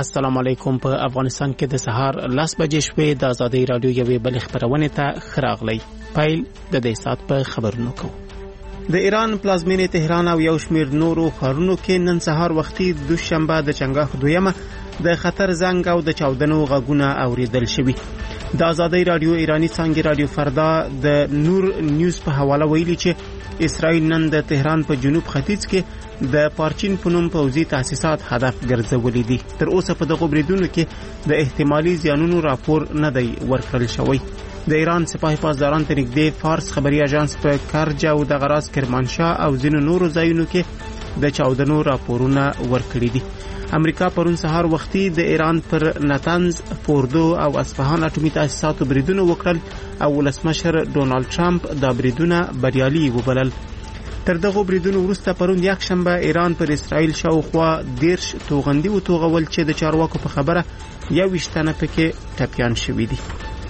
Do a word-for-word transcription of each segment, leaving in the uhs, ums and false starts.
السلام علیکم. په افغانستان کې د سهار لس بجې شوې. د ازادۍ رادیو یوې بلې خبرونې ته ښه راغلی. پیل د دې ساعت په خبرونو کوو. د ایران پلازمینې تهران او یو شمېر نورو ښارونو کې نن سهار وختي دوشنبه د چنګاښ دویمه د خطر زنګ او د چاودنو غږونه اوریدل شوي. د ازادۍ رادیو ایرانی څانګې رادیو فردا د نور نیوز په حواله ویلي چې اسرائیل نن د تهران په جنوب ختیځ کې د پارچین په نوم پوځي تاسیسات هدف ګرځولي دي. تر اوسه په دغو بریدونو کې د احتمالي زیانونو راپور نه دی ورکړل شوی. د ایران سپاه پاسداران ته نږدې فارس خبري اژانس په کرج او د غراس کرمانشاه او ځینو نورو ځایونو کې د چاودنو راپورونه ورکړي دي. امریکا پرون سهار وختي د ایران پر نتنز، فوردو او اصفهان اټومي تاسیساتو بریدونه وکړل او ولسمشر ډونالد ټرمپ دا بریدونه بریالي وبلل. تر دغه بریدونو وروسته پرون یک شنبه ایران پر اسرائیل شاوخوا دیرش توغندي وتوغول چې د چارواکو په خبره یوویشت تنه پکې ټپیان شوي دي.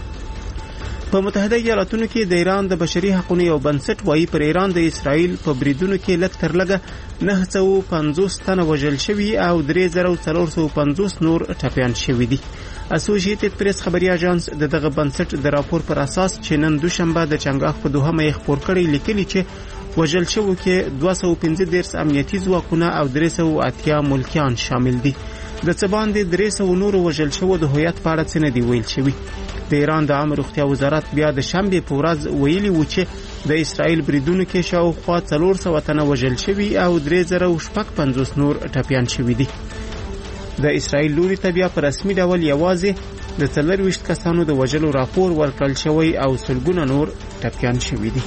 په متحده ایالاتونو کې د ایران د بشري حقوقو یو بنسټ وایي پر ایران د اسرائیل په بریدونو کې لږ تر لږه نه سوه او پنځوس تنه وژل شوي او درې زره څلور سوه پنځوس نور ټپیان شوي دي. اسوسییټډ پریس خبري اژانس د دغه بنسټ د راپور پر اساس چې نن دوشنبه د چنګاښ په دوهمه یې خپور کړی لیکلي چې وژل شوو کې دوه سوه پنځه دېرش امنیتي ځواکونه او درې سوه اتیا ملکیان شامل دي. د څه باندې درې سوه نورو وژل شوو د هویت په اړه څه نه دي ویل شوي. د ایران د عامه روغتیا وزارت بیا د شنبې په ورځ ویلي و چې د اسرائیل بریدونو کې شاوخوا څلور سوه تنه وژل شوي او درې زره او شپږ پنځوس نور ټپیان شوي دي. د اسرائیل لوري ته بیا په رسمي ډول یوازې د څلرویشت کسانو د وژلو راپور ورکړل شوی او سلګونه نور ټپیان شوي دي.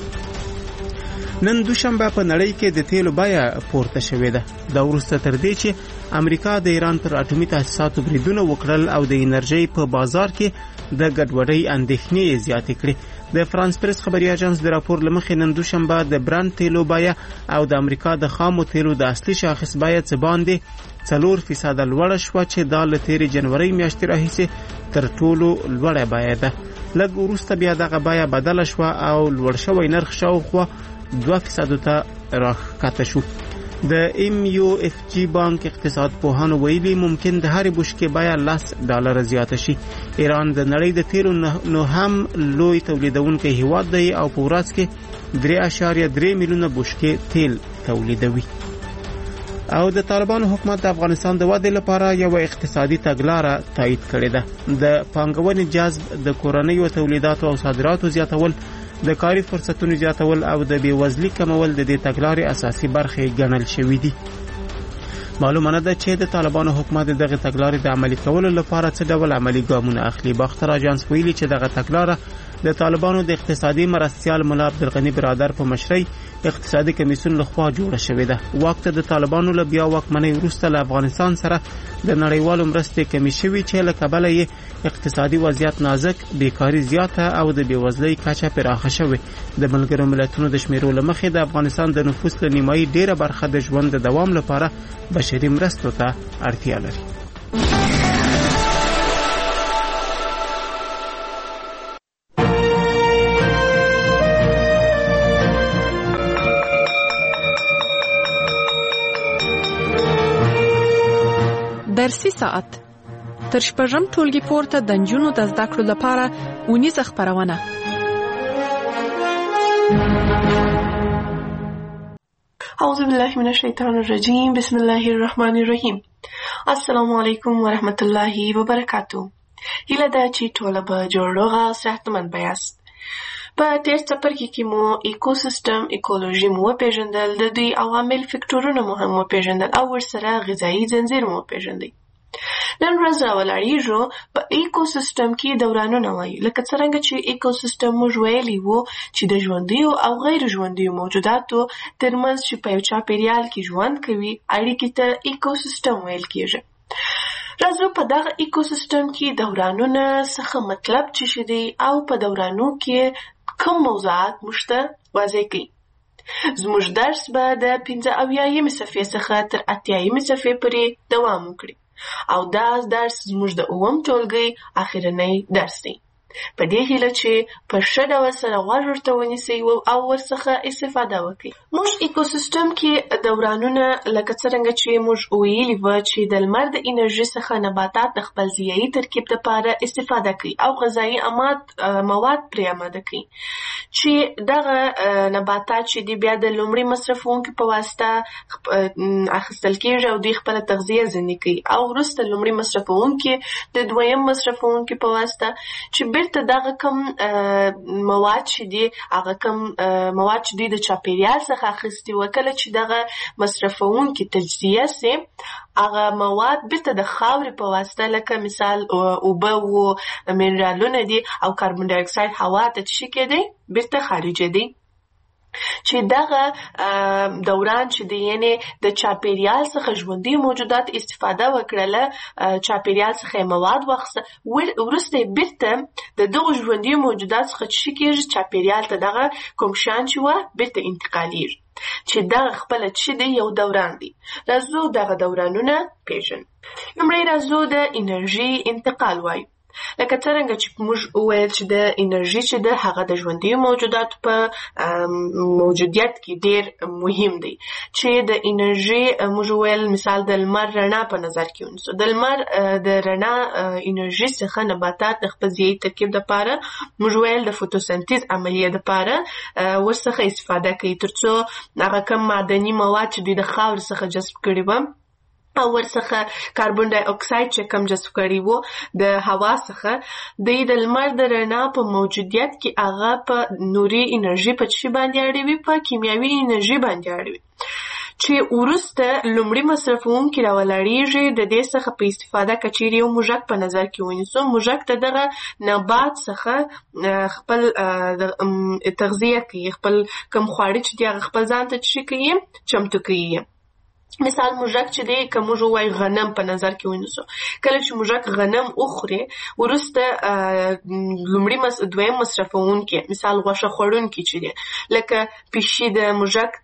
نن دوشنبه په نړۍ کې د تیلو بیه پورته شوې ده. دا وروسته تر دې چې امریکا د ایران پر اټومي تاسیساتو بریدونه وکړل او د انرژۍ په بازار کې د ګډوډۍ اندېښنې زیاتې کړې. د فرانس پریس خبري اژانس د راپور له مخې نن دوشنبه د برند تیلو بیه او د امریکا د خامو تیلو د اصلي شاخص بیه څه باندې څلور فیصده لوړه شوه چې دا له تېرې جنورۍ میاشتې راهیسې تر ټولو لوړه بیه ده. لږ وروسته بیا دغه بیه بدله شوه او لوړ شوی نرخ شاوخوا دوه فیصدو ته راښکته شو. د ام یو اف جی بانک اقتصاد پوهانو ویلي ممکن د هرې بشکې بیه لس ډالره زیاته شي. ایران د نړۍ د تیلو نو هم لوی تولیدونکی هیواد دی او په ورځ کې درې اعشاریه درې میلیونه بشکې تیل تولیدوي. او د طالبانو حکومت د افغانستان د ودې لپاره یو اقتصادي تګلاره تایید کړې ده. د پانګونې جذب، د کورنیو تولیداتو او صادراتو زیاتول، د کاري فرصتونو زیاتول او د بېوزلۍ کمول د دې تګلارې اساسي برخې ګڼل شوي دي. معلومه نه ده چې د طالبانو حکومت دغه تګلارې د عملي کولو لپاره څه ډول عملي ګامونه اخلي. باختر اژانس ویلي چې دغه تګلاره د طالبانو د اقتصادي مرستیال ملا عبدالغني برادر په مشرۍ اقتصادي کمیسیون لخوا جوړه شوې ده. واک ته د طالبانو له بیا واکمنۍ وروسته له افغانستان سره د نړیوالو مرستې کمې شوي چې له کبله یې اقتصادي وضعیت نازک، بیکاري زیاته او د بېوزلۍ کچه پراخه شوې. د ملګرو ملتونو د شمیرو له مخې د افغانستان د نفوس له نیمایي ډیره برخه د ژوند د دوام لپاره بشري مرستو ته اړتیا لري. درسي ساعت تر شپږم ټولګي پورته د نجونو د زده کړو لپاره اونیزه خپرونه. اعوذ بالله من الشیطان الرجیم. بسم الله الرحمن الرحیم. السلام علیکم ورحمت الله وبرکاتو. هیله ده چې ټوله به جوړ روغه صحتمند بیاست. په تیر څپرکي کې مو ایکوسیستم ایکولوژي مو وپېژندل، د دوی عوامل فکټورونه مو هم وپېژندل او ورسره غذایي ځنځیر مو وپېژندئ. نن ورځ راولاړېږو په ایکوسیستم کې دورانونه وایي، لکه څرنګه چې ایکوسیستم موږ ویلي وو چې د ژوندیو او غیر ژوندیو موجوداتو ترمنځ چې په یو چاپېریال کې ژوند کوي اړیکې ته ایکوسیستم ویل کېږي. راځو په دغه ایکوسیستم کې دورانونه څخه مطلب څه شي دی او په دورانو کې کوم موضوعات موږ ته واضح کړي. زموږ درس به د پنځه اویایمې صفحې څخه تر اتیایمې صفحې پورې دوام وکړي او دا درس زموږ د اووم ټولګي اخرنی درس دی. په دې هیله چې په ښه ډول سره غوږ ورته ونیسئ او ورڅخه استفاده وکړئ. موږ ایکوسیستم کې دورانونه لکه څرنګه چې موږ ویلي وو چې د لمر د انرژي څخه نباتات د خپل ضیایي ترکیب لپاره استفاده کوي او غذایي مواد پرې آماده کوي چې دغه نباتات چې دي بیا د لومړي مصرفونکو په واسطه اخیستل کېږي او دوی خپله تغذیه ځینې کوي او وروسته لومړي مصرفونکي د دویم مصرفونکي په واسطه چې بیرته دغه کم مواد چې دي هغه کم مواد چې دوی د چاپیریال څخه اخیستي وو کله چې دغه مصرفونکي تجزیه سي هغه مواد بیرته د خاورې په واسطه لکه مثال اوبه و منرالونه دي او کاربن ډای اکساید هوا ته څه کېدی بیرته خارجه دي چې دغه دوران چې دی یعنی د چاپیریال څخه ژوندي موجودات استفاده وکړله چاپیریال څخه مواد واخیسته وروسته بیرته د دغو ژوندي موجودات څخه څه کېږي چاپیریال ته دغه کوم شیان چې وه بیرته انتقالیږي چې دغه خپله څه دی یو دوران دی. راځو دغه دورانونه پېژنو. لومړی راځو د انرژي انتقال وایو. لکه څرنګه چې موږ وویل چې د انرژي چې ده هغه د ژوندي موجوداتو په موجودیت کې ډېر مهم دی چې د انرژي موږ وویل مثال د لمر رڼا په نظر کې ونیسو. د لمر د رڼا انرژي څخه نباتات د خپل ضیایي ترکیب دپاره موږ ویل د فوتوسنتیز عملیې دپاره ورڅخه استفاده کوي تر څو هغه کم معدني مواد چې دوی د خاورې څخه جذب کړي وه او ورڅخه کاربن ډای اکساید چې کم جذب کړي وو د هوا څخه دوی د لمر د رڼا په موجودیت کې هغه په نوري انرژي په څه باندې اړوي په کیمیاوي انرژي باندې اړوي چې وروسته لومړي مصرفونکي راولاړېږي د دې څخه په استفاده که چیرې یو موږک په نظر کې ونیسو موږک ته دغه نبات څخه خپل تغذیه کوي خپل کوم خواړه چې دي هغه خپل ځان ته څه کوي چمتو کوي. مثال موږک چې دی که موږ ووایو غنم په نظر کې ونیسو کله چې موږک غنم وخوري وروسته لومړي دویم مصرفونکي مثال غوښه خوړونکي چې دی لکه پیشي د موږک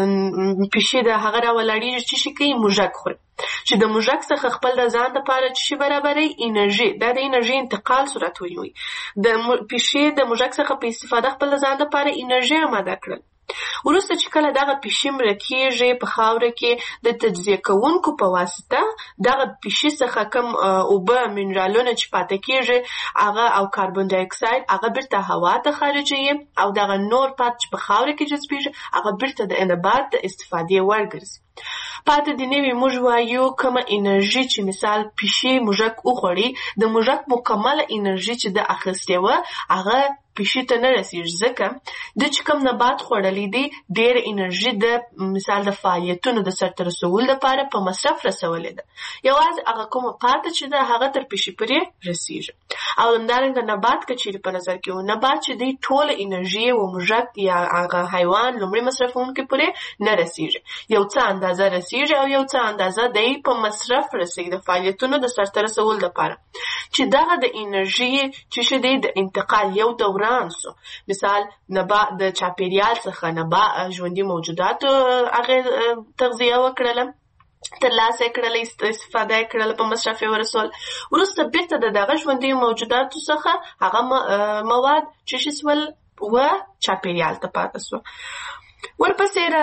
د پیشي د هغه راولاړېږي چې شي کوي موږک خوري چې د موږک څخه خپل د ځان دپاره چې شي برابروي انرژي دا د انرژي انتقال صورت ونیوي. د پیشي د موږک څخه په استفاده خپل د ځان دپاره انرژي آماده کړل وروسته چې کله دغه پیشي مړه کېږي په خاوره کې د تجزیه کوونکو په واسطه دغه پیشي څخه کم اوبه منرالونه چې پاته کېږي هغه او کاربن ډای اکساید هغه بیرته هوا ته خارجوي او دغه نور پات چې په خاوره کې جذبېږي هغه بیرته د نبات د استفادې وړ ګرځي. پاته د نوي موږ وایو کومه انرژي چې مثال پیشي موږک وخوړي د موږک مکمله انرژي چې د اخیستې وه هغه پیشي ته نه رسېږي ځکه د چې کوم نبات خوړلی دی ډېره انرژي د مثال د فعالیتونو د سرته رسولو لپاره په مصرف رسولې ده یوازې هغه کومه پاته چې ده هغه تر پیشي پورې رسېږي. او همدارنګه نبات که چیرې په نظر کې و نبات چې دی ټوله انرژي و موږک یا هغه حیوان لومړي مصرفونکي پورې نه رسېږي یو څه اندازه رسېږي او یو څه اندازه دی په مصرف رسېږي د فعالیتونو د سرته رسولو لپاره چې دغه د انرژي چې دی د انتقال یو دوران سو. مثال نبا د چاپیریال څخه نبا ژوندي موجوداتو هغه تغذیه وکړله ترلاسه کړله استفاده کړله په مصرف یې ورسول وروسته بیرته د دغه ژوندي موجوداتو څخه هغه مواد چې سول و چاپیریال ته پاته سو. ورپسې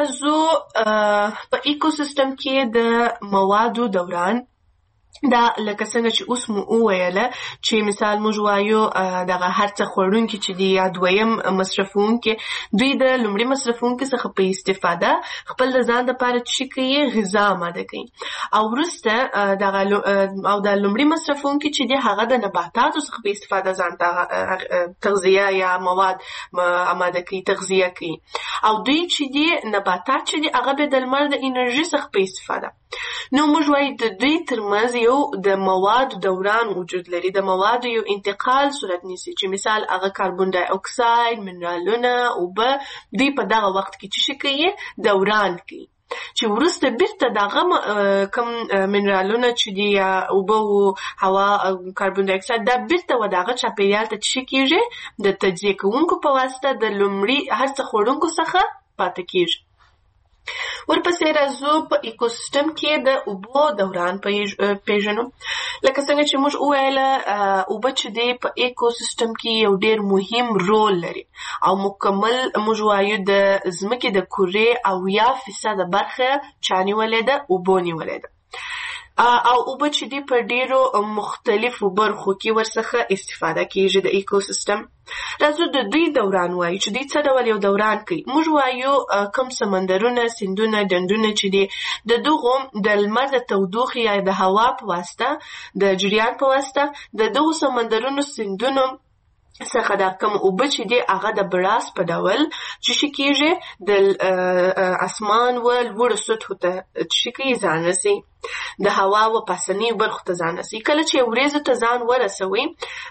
راځو په ایکوسیستم کې د موادو دوران دا لکه څنګه چې اوس مو وویله چې مثال موږ وایو دغه هر څه خوړونکي چې دي یا دویم مصرفونکي دوی د لومړي مصرفونکي څخه په استفاده خپل د ځان دپاره څه کوي غذا آماده کوي او وروسته دغه او د لومړي مصرفونکي چې دي هغه د نباتاتو څخه په استفاده ځان ته تغذیه یا مواد آماده کوي تغذیه کوي او دوی چې دي نباتات چې دي هغه به د لمر د انرژي څخه په استفاده نو موږ وایو د دوی ترمنځ یو د موادو دوران وجود لري د موادو یو انتقال صورت نیسي چې مثال هغه کاربن ډای اکساید منرالونه اوبه دوی په دغه وخت کې څه کوي دوران کوي چې وروسته بیرته دغه کم منرالونه چې دي یا اوبه او هوا کاربن ډای اکساید دا بیرته و دغه چاپیریال ته څه کېږي د تجزیه کوونکو په واسطه د لومړي هر څه خوړونکو څخه پاته کېږي. ورپسې راځو په ایکوسیستم کې د اوبو دوران پیژنو. لکه څنګه چې موږ وویله اوبه چې دی په ایکوسیستم کې یو ډېر مهم رول لري او مکمل موږ وایو د ځمکې د کورې اویا فیصده برخه چا نیولې ده؟ اوبو نیولې ده. او اوبه چې دی په ډیرو مختلفو برخو کې ورڅخه استفاده کیږي د ایکوسیستم. راځو د دوی دوران وایو چې دوی څه ډول یو دوران کوي. موږ وایو کوم سمندرونه، سیندونه، ډنډونه چې دی د دغو د لمر د تودوخې یا د هوا په واسطه د جریان په واسطه د دغو سمندرونو، سیندونو څخه دا کوم اوبه چې دی هغه د براس په ډول چې کیږي د اسمان و لوړو سطحو ته چې کیږي ځان رسي، د هوا و پاسنی برخو ته ځان رسي. کله چې وریځو ته ځان ورسوي،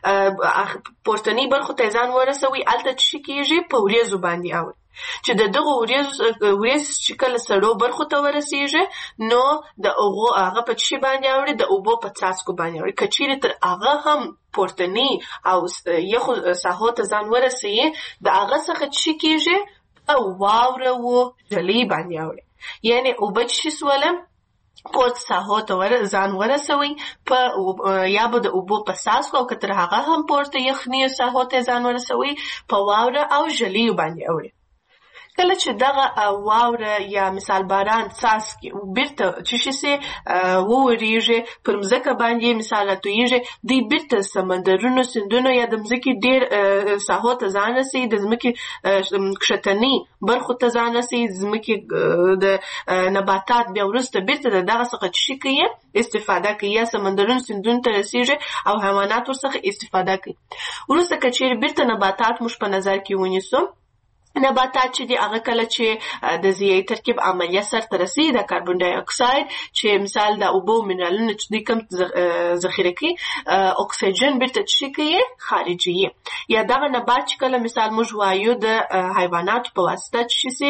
پورتنی برخو ته ځان ورسوي، هلته چې کیږي په وریځو باندې اوړي چې د دغه وریځ چې کله سړو برخو ته ورسیږي نو د هغو هغه په څه باندې اوړي؟ د اوبو په څاڅکو باندې اوړي. که چیرې تر هغه هم پورتنی او یخو ساحو ته ځان ورسوي، د هغه څخه څه کیږي؟ په واوره و ژلۍ باندې اوړي. یعنې اوبه چې سوله پورت ساحو ته ځان ورسوي په یا به د اوبو په څاڅکو او که تر هغه هم پورته یخني ساحو ته ځان ورسوي په واوره او ژلۍ باندې اوړي. کله چې دغه واوره یا مثال باران څاڅکي بیرته چې شي وورېږي پر مځکه باندې مثال راتویږي، دوی بیرته سمندرونو، سیندونو یا د مځکې ډېر ساحو ته ځان رسوي، د ځمکې کښتني برخو ته ځان رسوي، ځمکې د نباتات بیا وروسته بیرته د دغه څخه چې کوي استفاده کوي، یا سمندرونو، سیندونو ته رسیږي او حیوانات ورڅخه استفاده کوي. وروسته که چیرې بیرته نباتات موږ په نظر کې ونیسو، نباتات چې دی هغه کله چې د ضیایي ترکیب عملیه سرته رسي، د کاربن ډای اکساید چې مثال د اوبو منرالونه چې دوی کم ذخیره کوي، اکسیجن بیرته چې کوي خارجوي. یا دغه نبات چې کله مثال موږ وایو د حیواناتو په واسطه چې سي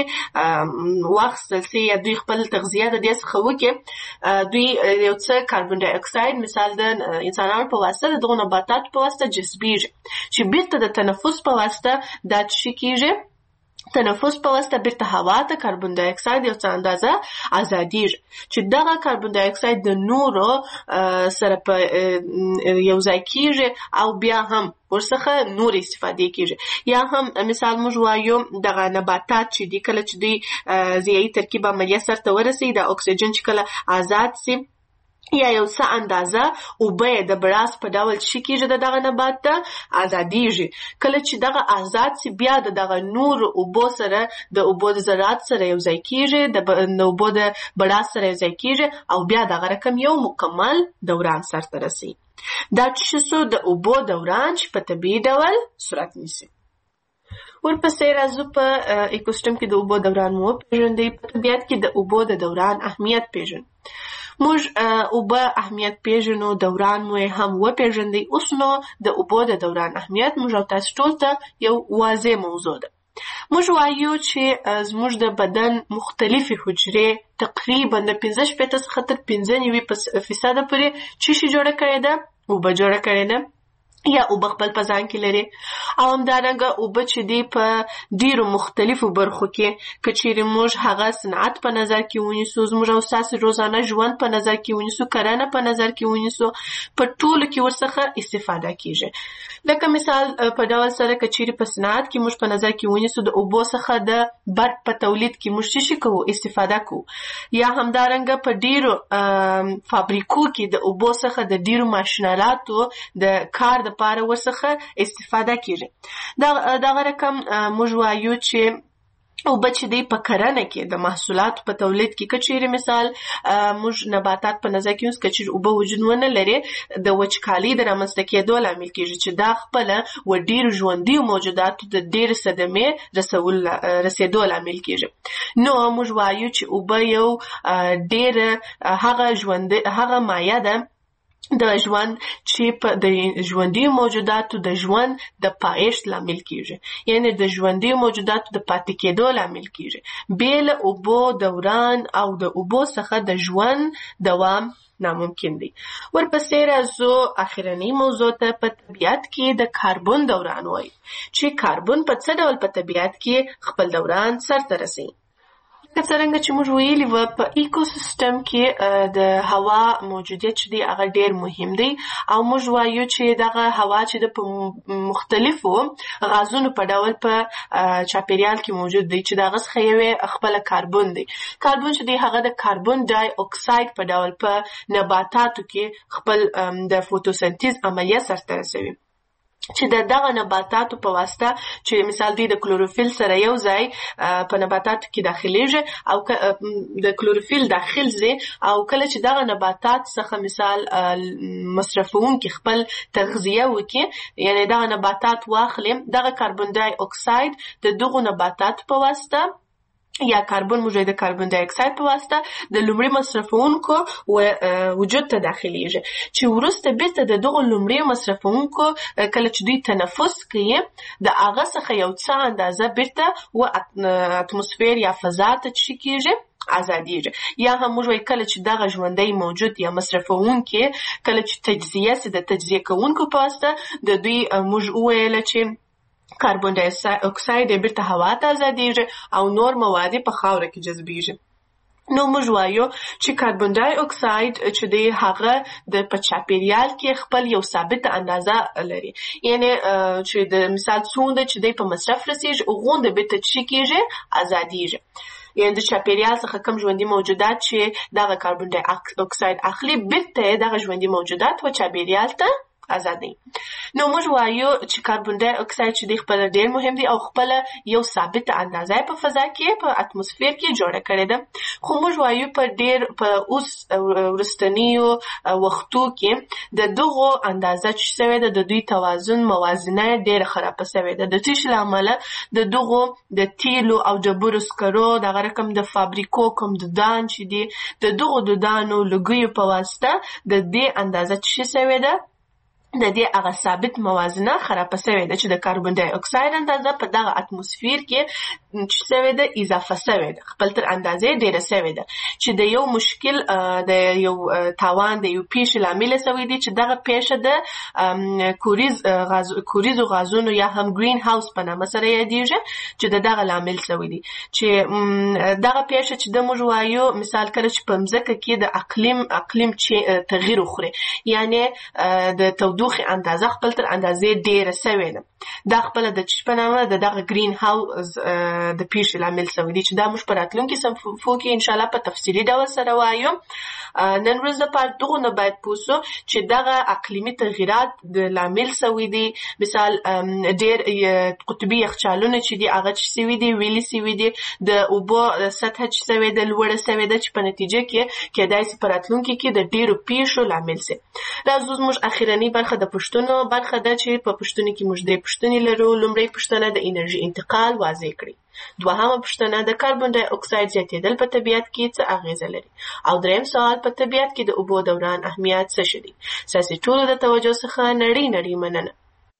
واخیستل سي یا دوی خپل تغذیه د دې څخه وکړي، دوی یو څه کاربن ډای اکساید مثال د انسانانو په واسطه د دغو نباتاتو په واسطه جذبیږي چې بیرته د تنفس په واسطه دا چې کیږي، تنفس په واسطه بیرته هوا ته کاربن ډای اکساید یو څه اندازه ازادیږي چې دغه کاربن ډای اکساید د نورو سره په یو ځای کیږي او بیا هم ورڅخه نور استفاده کیږي. یا هم مثال موږ وایو دغه نباتات چې دی کله چې دوی ضیایي ترکیب عملیه سرته ورسي، د اکسیجن چې کله آزاد سي یا یو څه اندازه اوبه د براس په ډول چې کیږي د دغه نبات ته ازادیږي. کله چې دغه آزاد سي بیا د دغه نور اوبو سره د اوبو د ذرات سره یو ځای کیږي، د اوبو د براس سره یو ځای کیږي او بیا دغه رقم یو مکمل دوران سرته رسي. دا چې څه د اوبو دوران چې په طبیعي ډول صورت نیسي. ورپسې راځو په ایکوسیستم کې د اوبو دوران مو پیژندې. په طبیعت کې د اوبو د دوران اهمیت پیژنو. موږ اوبه اهمیت پیژنو، دوران مو هم وپیژندې. اوس نو د اوبو د دوران اهمیت موږ او تاسو ټول ته یو واضح موضوع ده. موږ وایو چې زموږ د بدن مختلفې حجرې تقریبا د پنځه شپېته څخه تر پنځه نوي فیصده پورې څه شي جوړه کړې ده؟ اوبه جوړه کړې ده یا اوبه خپل په ځان کې لري. او همدارنګه اوبه چې دی په ډیرو مختلفو برخو کې، که چیرې موږ هغه صنعت په نظر کې ونیسو، زموږ او ستاسو روزانه ژوند په نظر کې ونیسو، کرنه په نظر کې ونیسو، په ټولو کې ورڅخه استفاده کیږي. لکه مثال په ډول سره که چیرې په صنعت کې موږ په نظر کې ونیسو، د اوبو څخه د برق په تولید کې موږ څه کوو؟ استفاده کوو. یا همدارنګه په ډیرو فابریکو کې د اوبو څخه د ډیرو ماشینالاتو د کار د لپاره ورڅخه استفاده کیږي. دغه رقم موږ وایو چې اوبه چې دی په کرنه کې د محصولاتو په تولید کې، که چیرې مثال موږ نباتات په نظر کې ونیسو، که چیرې اوبه وجود ونه لري، د وچکالۍ د رامنځته کېدو لامل کیږي چې دا خپله و ډېرو ژوندیو موجوداتو د ډېرې صدمې رسېدو لامل کیږي. نو موږ وایو چې اوبه یو ډېره هغه ژوند هغه مایع ده د ژوند چې په د ژوندي موجوداتو د ژوند د پایښت لامل کیږي، یعنی د ژوندي موجوداتو د پاتې کېدو لامل کیږي. بې له اوبو دوران او د اوبو څخه د ژوند دوام ناممکن دی. ورپسې راځو اخرنۍ موضوع ته. په طبیعت کې د کاربن دوران وایي چې کاربن په څه ډول په طبیعت کې خپل دوران سرته رسوي. که څرنګه چې موږ ویلي وو په ایکوسیستم کې د هوا موجودیت چې دی هغه ډیر مهم دی او موږ وایو چې دغه هوا چې د په مختلفو غازونو په ډول په چاپیریال کې موجود دی چې دغه څخه یو خپل کاربن دی. کاربن چې دی هغه د کاربن ډای اکساید په ډول په نباتاتو کې خپل د فوتوسنتیز عملیه سرته رسوي چې د دغه نباتاتو په واسطه چې مثال دی د کلوروفیل سره یو ځای په نباتاتو کې داخليږي او د کلوروفیل داخل زی او کله چې دغه نباتات څخه مثال مصرفون کې خپل تغذیه وکړي یعنی دغه نباتات واخلي دغه کاربن ډای اکساید د دغه نباتات په واسطه یا کاربن موجود د کاربن ډای اکساید په واسطه د لومړي مصرفونکو وجود ته داخليږي چې ورسته بیرته د دغه لومړي مصرفونکو کله چې دوی تنفس کوي د هغه څخه یو څه اندازه بیرته و اتموسفیر یا فضا ته چکیږي ازادیږي یا هم موږ کله چې دغه ژوندۍ موجود یا مصرفونکي کله چې تجزیه سي د تجزیه کوونکو په واسطه د دوی موږ ویل چې کاربن ډای اکساید بیرته هوا ته ازادیږي او نور مواد په خاوره کې جذبیږي. نو موږ وایو چې کاربن ډای اکساید چې دی هغه د په چاپیریال کې خپل یو ثابت اندازه لري یعنی چې د مثال څومره چې دی په مصرف رسیږي غونډه به ته چی کېږي ازادیږي یعنی د چاپیریال څخه کم ژوندۍ موجودات چې دغه کاربن ډای اکساید اخلي بیرته دغه ژوندۍ موجودات و چاپیریال ته ازادي. نو موږ وایو چې کاربن ډای اکساید چې د خپل ډیر مهم دی او خپل یو ثابت اندازه په فضا کې په اتموسفیر کې جوړه کړې ده خو موږ وایو په ډیر په اوس ورستنیو وختو کې د دغه اندازه چې شوی ده د دوی توازن موازنه ډیر خراب شوی ده د تیش لامل د دغه د تیلو او جبر سکرو د رقم د فابریکو کوم د دان چې دی د دغه د دانو لګیو په واسطه د دې اندازه چې شوی ده د دې هغه ثابت موازنه خراب شوی ده چې د کاربن ډای اکساید اندازه په دغه اتموسفیر کې چې شوی ده اضافه شوی ده خپل تر اندازې ډیره شوی ده چې د یو مشکل د یو تاوان د یو پیښ لامل شوی دی چې دغه پیښه د کوریز غاز کوریزو غازونو یا هم گرین هاوس په نامه سره یادیږي چې دغه لامل شوی دی چې دغه پیښه چې د موږ وایو مثال کله چې په مځکه کې د اقلیم اقلیم چې تغییر وخوري یعنی د تودوخه اندازه خپل تر اندازې ډیره شوی ده دا خپل د چشپنامه د دغه گرین هاوس د پیښې لامل شوی دی چې دا موږ په راتلونکي صفحو کې ان شاء الله په تفصیلي ډول سره وایو. نن ورځ د پاره دغه نه باید پوسو چې دغه اقلیمي تغیرات د لامل شوی دی مثال ډیر قطبي یخچالونه چې دی هغه چې سوي دي ویلي سوي دي د اوبو سطح چې سوي د لوړه سوي د چې په نتیجه کې کېدای شي په راتلونکي کې د ډیرو پیښو لامل شي. راځو موږ اخیرنی برخه د پښتنو برخه ده چې په پښتنو کې موږ د پښتنې لرو. لومړی پښتنه د انرژي انتقال واضح کړي. دوهمه پوښتنه د کاربن ډای اکساید زیاتېدل په طبیعت کې څه اغیزه لري او دریم سوال په طبیعت کې د اوبو دوران اهمیت څه شي. ساسي ټولو د توجه څخه نړۍ نړۍ مننه.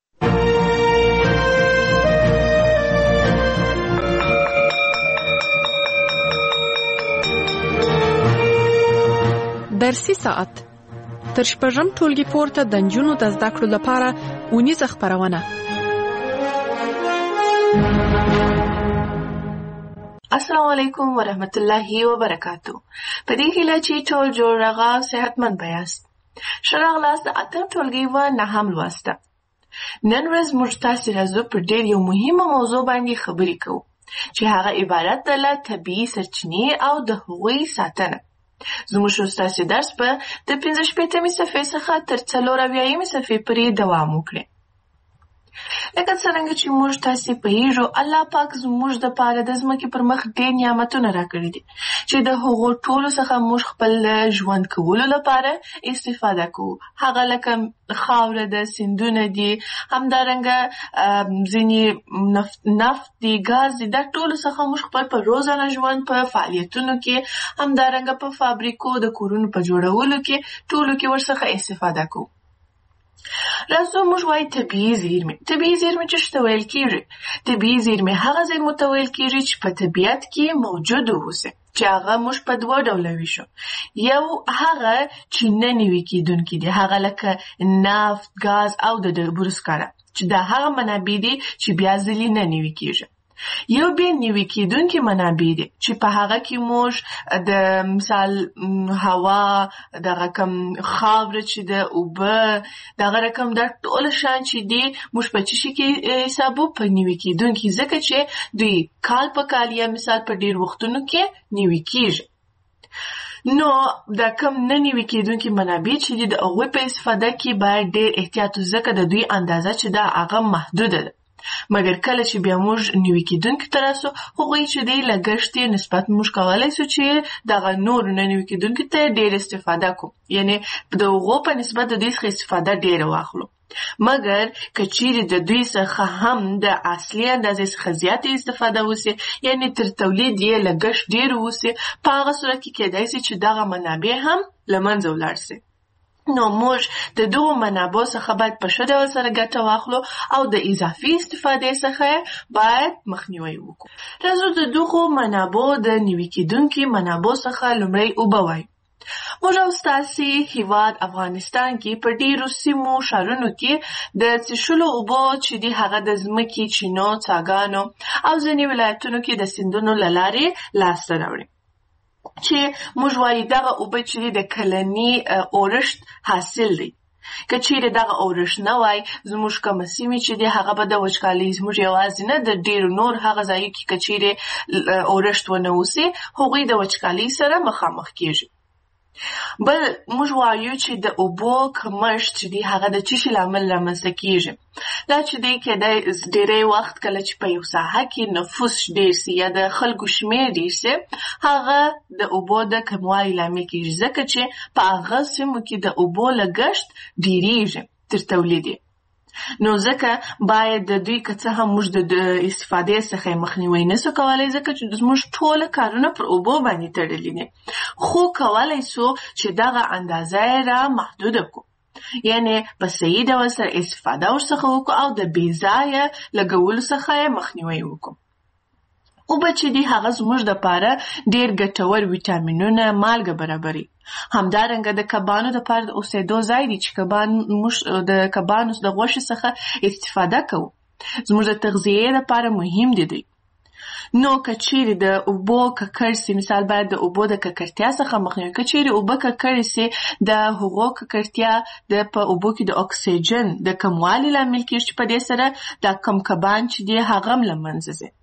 درسي ساعت تر شپږم ټولګي پورته د نجونو د زده کړو لپاره اونیزه خپرونه. السلام علیکم ورحمت الله وبرکاتو. په دې هیله چې ټول جوړ راغا صحتمند بیاست. ښه راغلاست د اتم ټولګي و نهم لوسته. نن ورځ موږ تاسو راځو پر ډېر یو مهمه موضوع باندې خبرې کوو چې هغه عبارت ده له طبیعي سرچینې او د هغوی ساتنه. زموږ ستاسو درس په د پنځه شپېتمې صفحې څخه تر څلور اویایمې صفحې پورې دوام وکړي. لکه څنګه چې موږ تاسو په هیرو الله پاک زموږ د پاره د ځمکې پر مخ ډېر نعمتونه راکړي دي چې د هغو ټولو څخه موږ خپل ژوند کولو لپاره استفاده کوو. هغه لکه خاوره ده، سیندونه دي، همدارنګه ځینې نفت نفت دي، ګاز دي. دا ټولو څخه موږ خپل په روزانه ژوند په فعالیتونو کې، همدارنګه په فابریکو د کورونو په جوړولو کې ټولو کې ورڅخه استفاده کوو. راځو موږ وایو طبیعي زیرمې. طبیعي زیرمې چې څه ته ویل کېږي؟ طبیعي زیرمې هغه زیرمو ته ویل کېږي چې په طبیعت کې موجود اوسي، چې هغه موږ په دوه ډوله ویشو. یو هغه چې نه نوي کېدونکي دي، هغه لکه نفت، ګاز او د ډبرو سکاره، چې دا هغه منابع دي چې بیا ځلې نه نوي کېږي. یو بیا نیوي کېدونکي منابع دي چې په هغه کې موږ د مثال هوا، دغه کم خاوره چې د اوبه، دغه رقم دا ټول شیان چې دي موږ په څه شي کې حسابو؟ په نیوي کېدونکي، ځکه چې دوی کال په کال یا مثال په ډېر وختونو کې نیوي کېږي. نو دا کم نه نیوي کېدونکي منابع چې دي د هغوی په استفاده کې باید ډېر احتیاط، ځکه د دوی اندازه چې دا هغه محدوده ده. مګر کله چې بیا موږ نیوي کېدونکي ته راسو، هغوی چې دی لګښت یې نسبت موږ کولی سو چې دغه نورو نه نیوي کېدونکي ته ډېر استفاده کوو، یعنې د هغو په نسبت د دوی څخه استفاده ډېره واخلو. مګر که چیرې د دوی څخه هم د اصلي اندازې څخه زیاتې استفاده وسي، یعنې تر تولید یې لګښت ډېر وسي، په هغه صورت کې کېدای سي چې دغه منابع هم له منځه ولاړ سي. نو موږ د دغو منابعو څخه باید په ښه ډول سره ګټه واخلو او د اضافي استفادې څخه باید مخنیوی وکړو. راځو د دغو منابعو د نیوي کېدونکي منابعو څخه لومړی اوبه وایو. موږ او ستاسې هېواد افغانستان کې په ډېرو سیمو ښارونو کې د څښلو اوبو چې دي هغه د ځمکې، چینو، څاګانو او ځینې ولایتونو کې د سیندونو له لارې لاسته راوړي، چې موږ وایو دغه اوبه چې د کلني اورښت حاصل دی. که چیرې دغه اورښت نه وای، زموږ کومه سیمې چې دي هغه به د وچکالۍ، زموږ یوازې نه د ډېرو نور هغه ځایو کې که چیرې اورښت ونه وسي، هغوی د وچکالۍ سره مخامخ کېږي. بل موږ وایو چې د اوبو کمښت چې دی هغه د څه شي لامل رامنځته کېږي. دا چې دی کېدای ډېری وخت کله چې په یو ساحه کې نفوس ډېر سي یا د خلکو شمېر ډېر سي، هغه د اوبو د کموالي لامل کېږي، ځکه چې په هغه سیمو کې د اوبو لګښت ډېرېږي تر تولید یې. نو ځکه باید د دوی که څه هم موږ د استفادې څخه مخنیوی نسو کولی، ځکه چې زموږ ټوله کارونه پر اوبو باندې تړلي دي، خو کولی سو چې دغه اندازه یې را محدوده کړو، یعنې په صحیح ډول سره استفاده ورڅخه وکړو او د بې ځایه لګولو څخه یې مخنیوی وکړو. اوبه چې دي هغه زموږ دپاره ډېر ګټور ویټامینونه، مالګه برابري. همدارنګه د کبانو دپاره د اوسېدو ځای دی چې کبان موږ د کبانو د غوښې څخه استفاده کوو، زموږ د تغذیې دپاره مهم دي دوی. نو که چیرې د اوبو ککړ سي، مثال باید د اوبو د ککړتیا څخه مخنیوی. که چیرې اوبه ککړې سي، د هغو ککړتیا د په اوبو کې د اکسیجن د کموالي لامل کېږي، چې په دې سره دا کم کبان چې دي هغه هم له منځه ځي.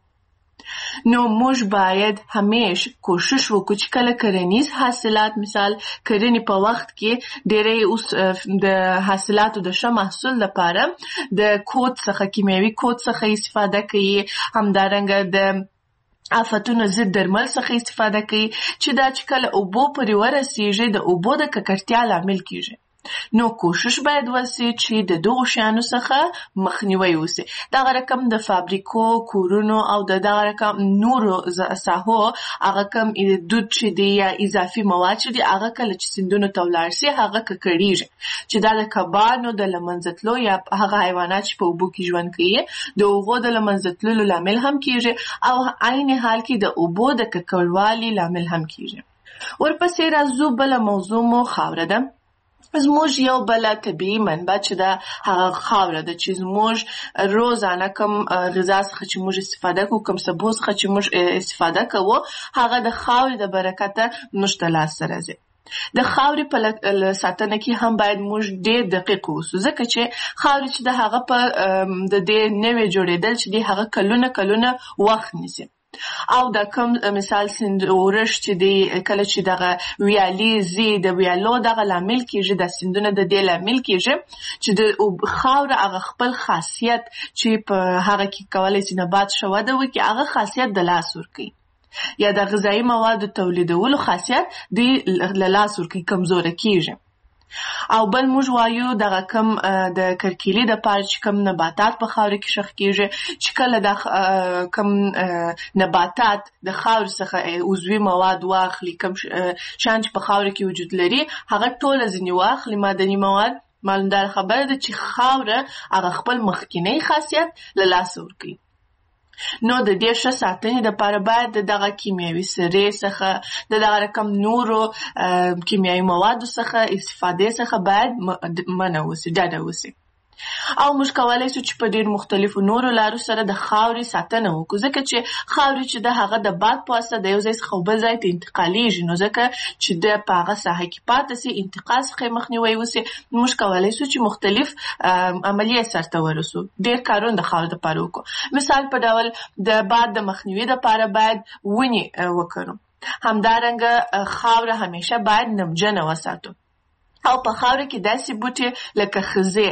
نو موږ باید همیش کوشش وکړو چې کله کرنیز حاصلات، مثال کرنې په وخت کې ډېری اوس د حاصلاتو د ښه محصول لپاره د کود څخه، کیمیاوي کود څخه استفاده کوي، همدارنګه د آفتونو ضد درمل څخه استفاده کوي، چې دا چې کله اوبو پورې ورسیږي د اوبو د ککړتیا لامل کېږي. نو کوشش باید وسي چې د دغو شیانو څخه مخنیوی وسي. دغه رقم د فابریکو، کورونو او د دغه رقم نورو ساحو هغه کم دود چې دی یا اضافي مواد چې دی هغه کله چې سیندونو ته ولاړ سي هغه ککړېږي، چې دا د کبانو د له منځه تلو یا هغه حیوانات چې په اوبو کې ژوند کوي د هغو د له منځه تللو لامل هم کېږي، او عین حال کې د اوبو د ککړوالي لامل هم کېږي. ورپسې راځو بله موضوع مو خاوره ده. زموږ یو بله طبیعي منبع چې ده هغه خاوره ده، چې زموږ روزانه کم غذا څخه چې موږ استفاده کوو، کم سبو څخه چې موږ استفاده کوو، هغه د خاورې د برکته موږ ته لاسته راځي. د خاورې په ساتنه کې هم باید موږ ډېر دقیق اوسو، ځکه چې خاورې چې د هغه په د دې نوې جوړېدل چې دی هغه کلونه کلونه وخت نیسي. او دا کم مثال سیند اورښت چې دی کله چې دغه ویالې ځي، د ویالو دغه لامل کېږي، د سیندونه د دې لامل کېږي چې د خاوره هغه خپل خاصیت چې په هغه کې کولی سي نبات ښه وده وکړي، هغه خاصیت د لاس ورکوي، یا د غذایي موادو تولیدولو خاصیت دوی له لاس ورکوي، کمزوره کېږي. او بل موږ وایو دغه کم د کرکیلې دپاره چې کم نباتات په خاوره کې ښخ کېږي، چې کله د کم نباتات د خاورې څخه عضوي مواد واخلي، کم شیان چې په خاوره کې وجود لري هغه ټوله ځینې واخلي معدني مواد، معلومدار خبره ده چې خاوره هغه خپل مخکینی خاصیت له لاسه ورکوي. نو د دې ښه ساتنې دپاره باید د دغه کیمیاوي سرې څخه، د دغه رقم نورو کیمیاوي موادو څخه استفادې څخه باید منع وسي، ډډه وسي. او موږ کولای شو چې په ډېر مختلفو نورو لارو سره د خاورې ساتنه وکړو، ځکه چې خاورې چې د هغه د باد په واسطه د یو ځای څخه بل ځای ته انتقالیږي، نو ځکه چې د په هغه ساحه کې پاتې سي، انتقال څخه مخنیوی وسي، موږ کولای شو چې مختلف عملیې سرته ورسو، ډېر کارونه د خاورې دپاره وکړو. مثال په ډول د باد د مخنیوي دپاره باید ونې وکرو، همدارنګه خاوره همیشه باید نمجنه وساتو، او په خاوره کې داسې بوټي لکه خزې،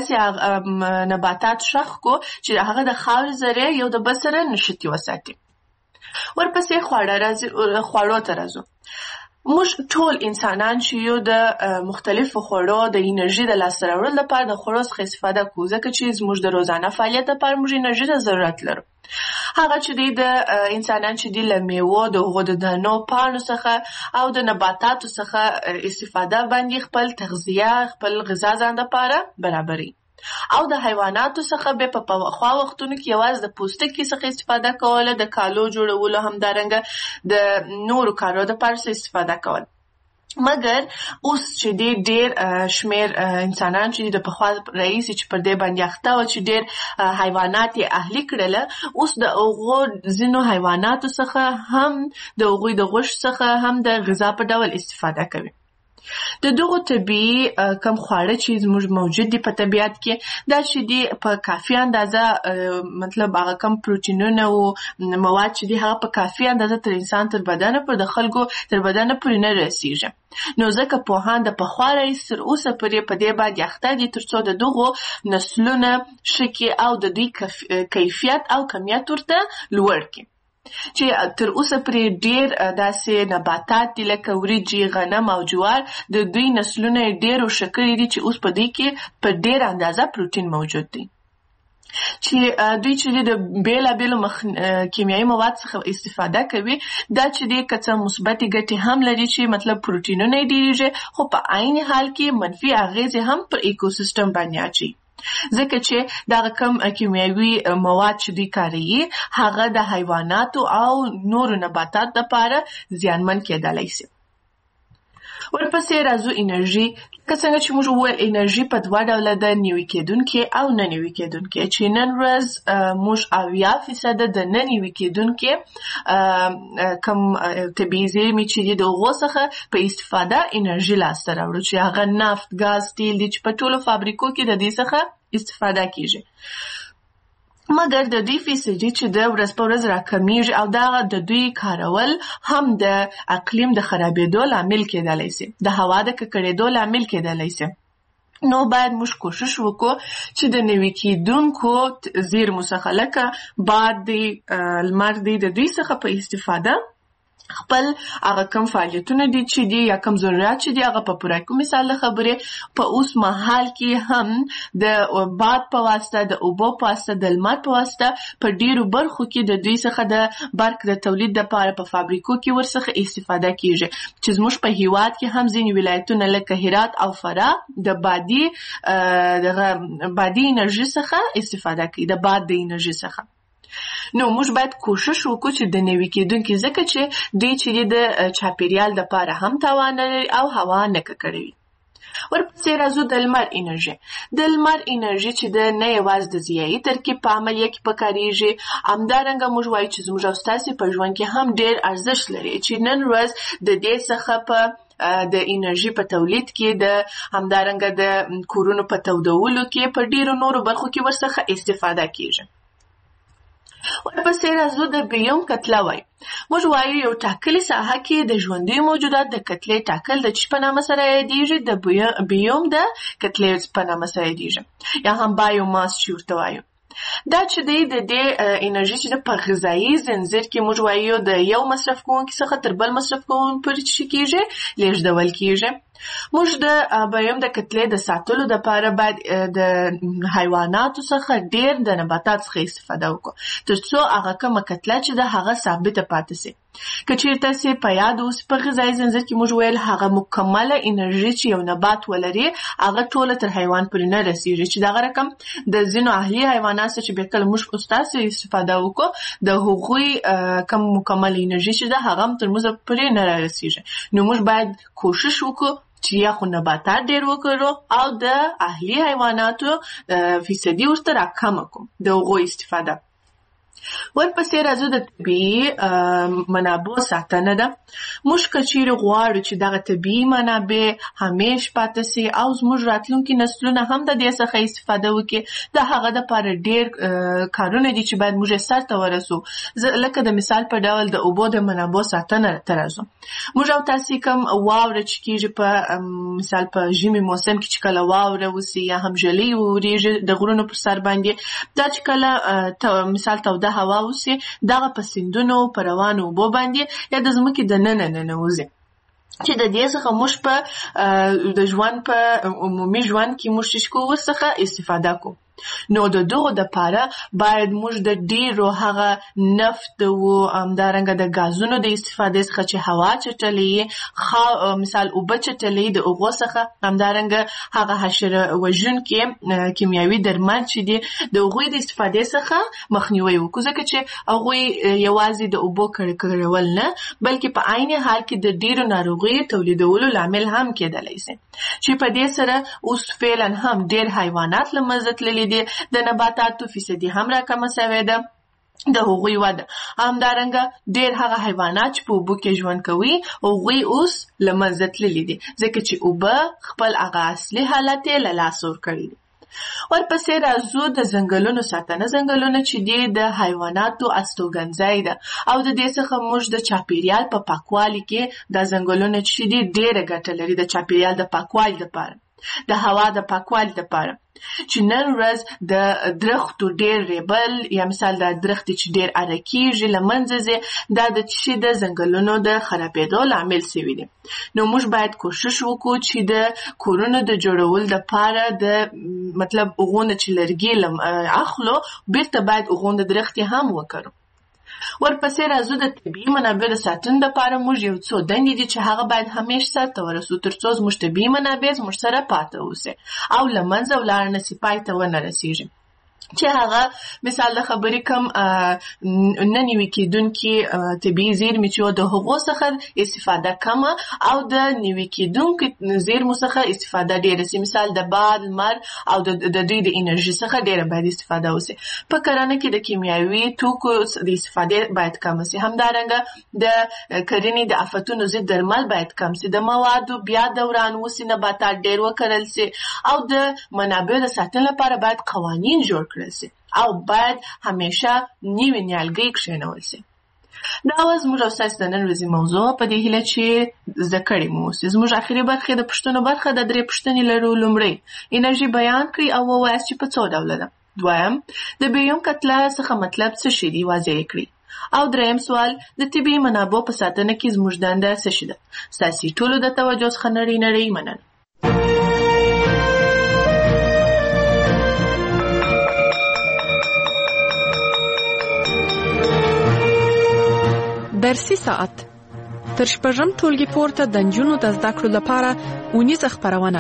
داسې نباتات شخ کو چې هغه د خاورې ذرې یو د بل سره نښتي وساتي. ورپسې خواړه راځي، خواړو ته راځو. موږ ټول انسانان چې یو د مختلفو خوړو د انرژي د لاسته راوړلو لپاره د خوړو څخه استفاده کوو، ځکه چې زموږ د روزانه فعالیت لپاره موږ انرژي ته ضرورت لرو. هغه چې دی د انسانان چې دی له میوو، د هغو د دانو، پاڼو څخه او د نباتاتو څخه استفاده باندې خپل تغذیه، خپل غذا ځان دپاره برابري. او د حیواناتو څخه به په پخوا وختونو کې یوازې د پوستکي څخه استفاده کوله، د کالو جوړولو، همدارنګه د نورو کارو دپاره استفاده کوله. مګر اوس چې دی ډېر شمېر انسانان چې د پخوا رئیسي چې پر دې باندې اخته وه چې ډېر حیوانات یې اهلي کړله، اوس د هغو ځینو حیواناتو څخه هم د هغوی د غوښې څخه هم د غذا په ډول استفاده کوي. د دغو طبیعي کم خواړه چې زموږ موجود دي په طبیعت کې، دا چې دي په کافي اندازه، مطلب هغه کم پروټینونه او مواد چې دي هغه په کافي اندازه تر انسان تر بدنه پر د خلکو تر بدنه پورې نه رسیږي. نو ځکه پوهان د پخوا راهیسې تر اوسه پورې په دې باندې اخته دي تر څو د دغو نسلونه ښه کړي او د دوی کیفیت او کمیت ورته لوړ کړي. چې تر اوسه پرې ډېر داسې نباتات دي لکه وریجې، غنم او جوار، د دوی نسلونه یې ډېر ښه کړي دي چې اوس په دوی کې په ډېر اندازه پروټین موجود دی. چې دوی چې د بېلابېلو کیمیاوي مواد څخه استفاده کوي، دا چې دی که څه مثبتې ګټې هم لري چې مطلب پروټینونه یې ډېرېږي، خو په عین حال کې منفي اغېزې هم پر ایکوسیستم باندې اچوي، ځکه چې دغه کم کیمیاوي مواد چې دوی کاروي هغه د حیواناتو او نورو نباتاتو لپاره زیانمن کېدلی شي. ورپسې راځو انرژي. که څنګه چې موږ وویل انرژي په دوه ډوله ده، نوي کېدونکې او نه نوي کېدونکې، چې نن ورځ موږ اویا فیصده د نه نوي کېدونکې کم طبیعي زېرمې چې دي د هغو څخه په استفاده انرژي لاسته راوړو، چې هغه نفت، ګاز، تیل دي چې په ټولو فابریکو کې د دې څخه استفاده کیږي. مګر د دوی فیصدي چې د ورځ په ورځ راکمیږي او دغه د دوی کارول هم د اقلیم د خرابېدو لامل کېدلی شي، د هوا د ککړېدو لامل کېدلی شي. نو باید موږ کوشش وکړو چې د نوي کېدونکو زیرمو څخه لکه باد دی، لمر دی، د دوی څخه په استفاده خپل هغه کم فعالیتونه دي چې دي یا کم ضرورت چې دي هغه په پوره کړو. مثال د خبرې په اوس مهال کې هم د باد په واسطه، د اوبو په واسطه، د لمر په واسطه په ډیرو برخو کې د دوی څخه د برق د تولید لپاره په فابریکو کې ورڅخه استفاده کیږي، چې زموږ په هیواد کې هم ځینې ولایتونه لکه هرات او فراه د بادي دغه بادي انرژي څخه استفاده کوي، د باد د انرژي څخه. نو موږ باید کوشش وکړو چې د نوي کېدونکي، ځکه چې دوی چې د چاپیریال دپاره هم تاوان لري او هوا نه ککړوي. ورپسې راځو د لمر انرژي. د لمر انرژي چې د نه یوازې د ضیایي ترکیب په عملیه کې پکارېږي، همدارنګه موږ وایو چې زموږ او ستاسې په ژوند کې هم ډېر ارزښت لري، چې نن ورځ د دې څخه په د انرژي په تولید کې، د همدارنګه د کورونو په تودولو کې، په ډېرو نورو برخو کې ورڅخه استفاده کېږي. ورپسې راځو د بیوم کتله وایو. موږ وایو یو ټاکلې ساحه کې د ژوندیو موجودات د کتلې ټاکل د چی په نامه سره یادېږي؟ د بیوم د کتلې په نامه سره یادېږي، یا هم بایوماس چې ورته وایو. دا چې دی د دې انرژي چې په غذایي زنځیر کې موږ وایو د یو مصرف کوونکي څخه تر بل مصرف کوونکي پورې چې کېږي لیږدول کېږي. موږ د بیوم د کتلې د ساتلو دپاره باید د حیواناتو څخه ډېر د نباتات څخه استفاده وکړو، تر څو هغه کومه کتله چې ده هغه ثابته پاتې شي. که چېرې تاسې په یاد اوس په غذایي زنځیر کې موږ ویل هغه مکمله انرژي چې یو نبات ولري هغه ټوله تر حیوان پورې نه رسېږي، چې دغه رقم د ځینو اهلي حیواناتو چې بیا کله موږ ستاسې استفاده وکړو د هغوی کم مکمله انرژي چې ده هغه هم تر موږ پورې نه رارسېږي. نو موږ باید کوشش وکړو چې یا خو نباتات ډېر وکړو او د اهلي حیواناتو فیصدي ورته راکمه کړو د هغوی استفاده. ورپسې راځو د طبیعي منابعو ساتنه ده. موږ که چیرې غواړو چې دغه طبیعي منابع همیش پاتې سي او زموږ راتلونکي نسلونه هم د دې څخه استفاده وکړي، د هغه دپاره ډېر کارونه دي چې باید موږ یې سرته ورسو. لکه د مثال په ډول د اوبو د منابعو ساتنه ته راځو. موږ او تاسې کوم واوره چې کېږي په مثال په ژمي موسم کې چې کله واوره وسي یا هم ژلۍ وورېږي د غرونو پر سر باندې، دا چې کله مثال توده هوا وسي دغه په سیندونو په روانو اوبو باندې یا د ځمکې د ننه ننوځي چې د دې څخه موږ په د ژوند په عمومي ژوند کې موږ شیشکو ورڅخه استفاده کوو. نو د دغو دپاره باید موږ د ډېرو هغه نفت و همدارنګه د ګازونو د استفادې څخه چې هوا چټلوي، مثال اوبه چټلوي، د هغو څخه همدارنګه هغه حشره وژونکي کیمیاوي درمل چې دي د هغوی د استفادې څخه مخنیوی وکړو، ځکه چې هغوی یوازې د اوبو ککړول نه بلکې په عین حال کې د ډېرو ناروغیو تولیدولو لامل هم کېدلی سي، چې په دې سره اوس فعلا هم ډېر حیوانات له منځه تللي دي، د نباتاتو فیصدي هم راکمه سوې ده د هغوی وده. همدارنګه ډېر هغه حیوانات چې په اوبو کې ژوند کوي هغوی اوس له منځه تللي دي، ځکه چې اوبه خپل هغه اصلي حالت یې له لاسه ورکړی دي. ورپسې راځو د ځنګلونو ساتنه. ځنګلونه چې دي د حیواناتو استوګنځی ده او د دې څخه موږ د چاپیریال په پاکوالي کې د ځنګلونه چې دي ډېره ګټه لري د چاپیریال د پاکوالي لپاره، د هوا د پاکوالي لپاره. چې نن ورځ د درختو ډېر ریبل یا مثال د درختې چې ډېر اره کېږي له منځه ځي، دا د چې د ځنګلونو د خرابېدو لامل سوي دي. نو موږ باید کوشش وکړو چې د کورونو د جوړولو دپاره د مطلب هغونه چې لرګي اخلو بیرته باید هغونه درختې هم وکړو. ورپسې راځو د طبیعي منابع د ساتنې دپاره موږ یو څو دندې دي چې هغه باید همیش سرته ورسو تر څو زموږ طبیعي منابع زموږ سره پاته اوسي او له منځه ولاړ نه سي، پای ته ونه رسېږي. چې هغه مثال د خبرې کم نه نوي کېدونکي طبیعي زیرمې چې د هغو څخه استفاده کمه او د نوي کېدونکو زیرمو څخه استفاده ډېره سي، مثال د باد، لمر او د دوی د انرژي څخه ډېره باید استفاده وسي. په کرنه کې د کیمیاوي توکو د استفادې باید کمه سي. همدارنګه د کرنې د آفتونو ضد درمل باید کم سي، د موادو بیا دوران وسي، نباتات ډېر وکرل سي او د منابعو د ساتنې لپاره باید قوانین جوړ کړل سي او باید همیشه نیوي نیالګۍ کښېنول سي. دا وه زموږ او ستاسې د نن ورځې موضوع، په دې هیله چې زده کړې مو اوسي. زموږ آخري برخې د پوښتنو برخه د درې پوښتنې لرو. لومړی انرژي بیان کړئ او ووایاست چې په څو ډوله ده. دویم د بیوم کتله څخه مطلب څه شی دی، واضح یې کړئ. او دریم سوال د طبیعي منابعو په ساتنه کې زموږ دنده څه شی ده. ستاسې ټولو د توجه څخه نړۍ نړۍ مننه. درسي ساعت تر شپږم ټولګي پورته د نجونو د زده کړو لپاره اونیزه خپرونه.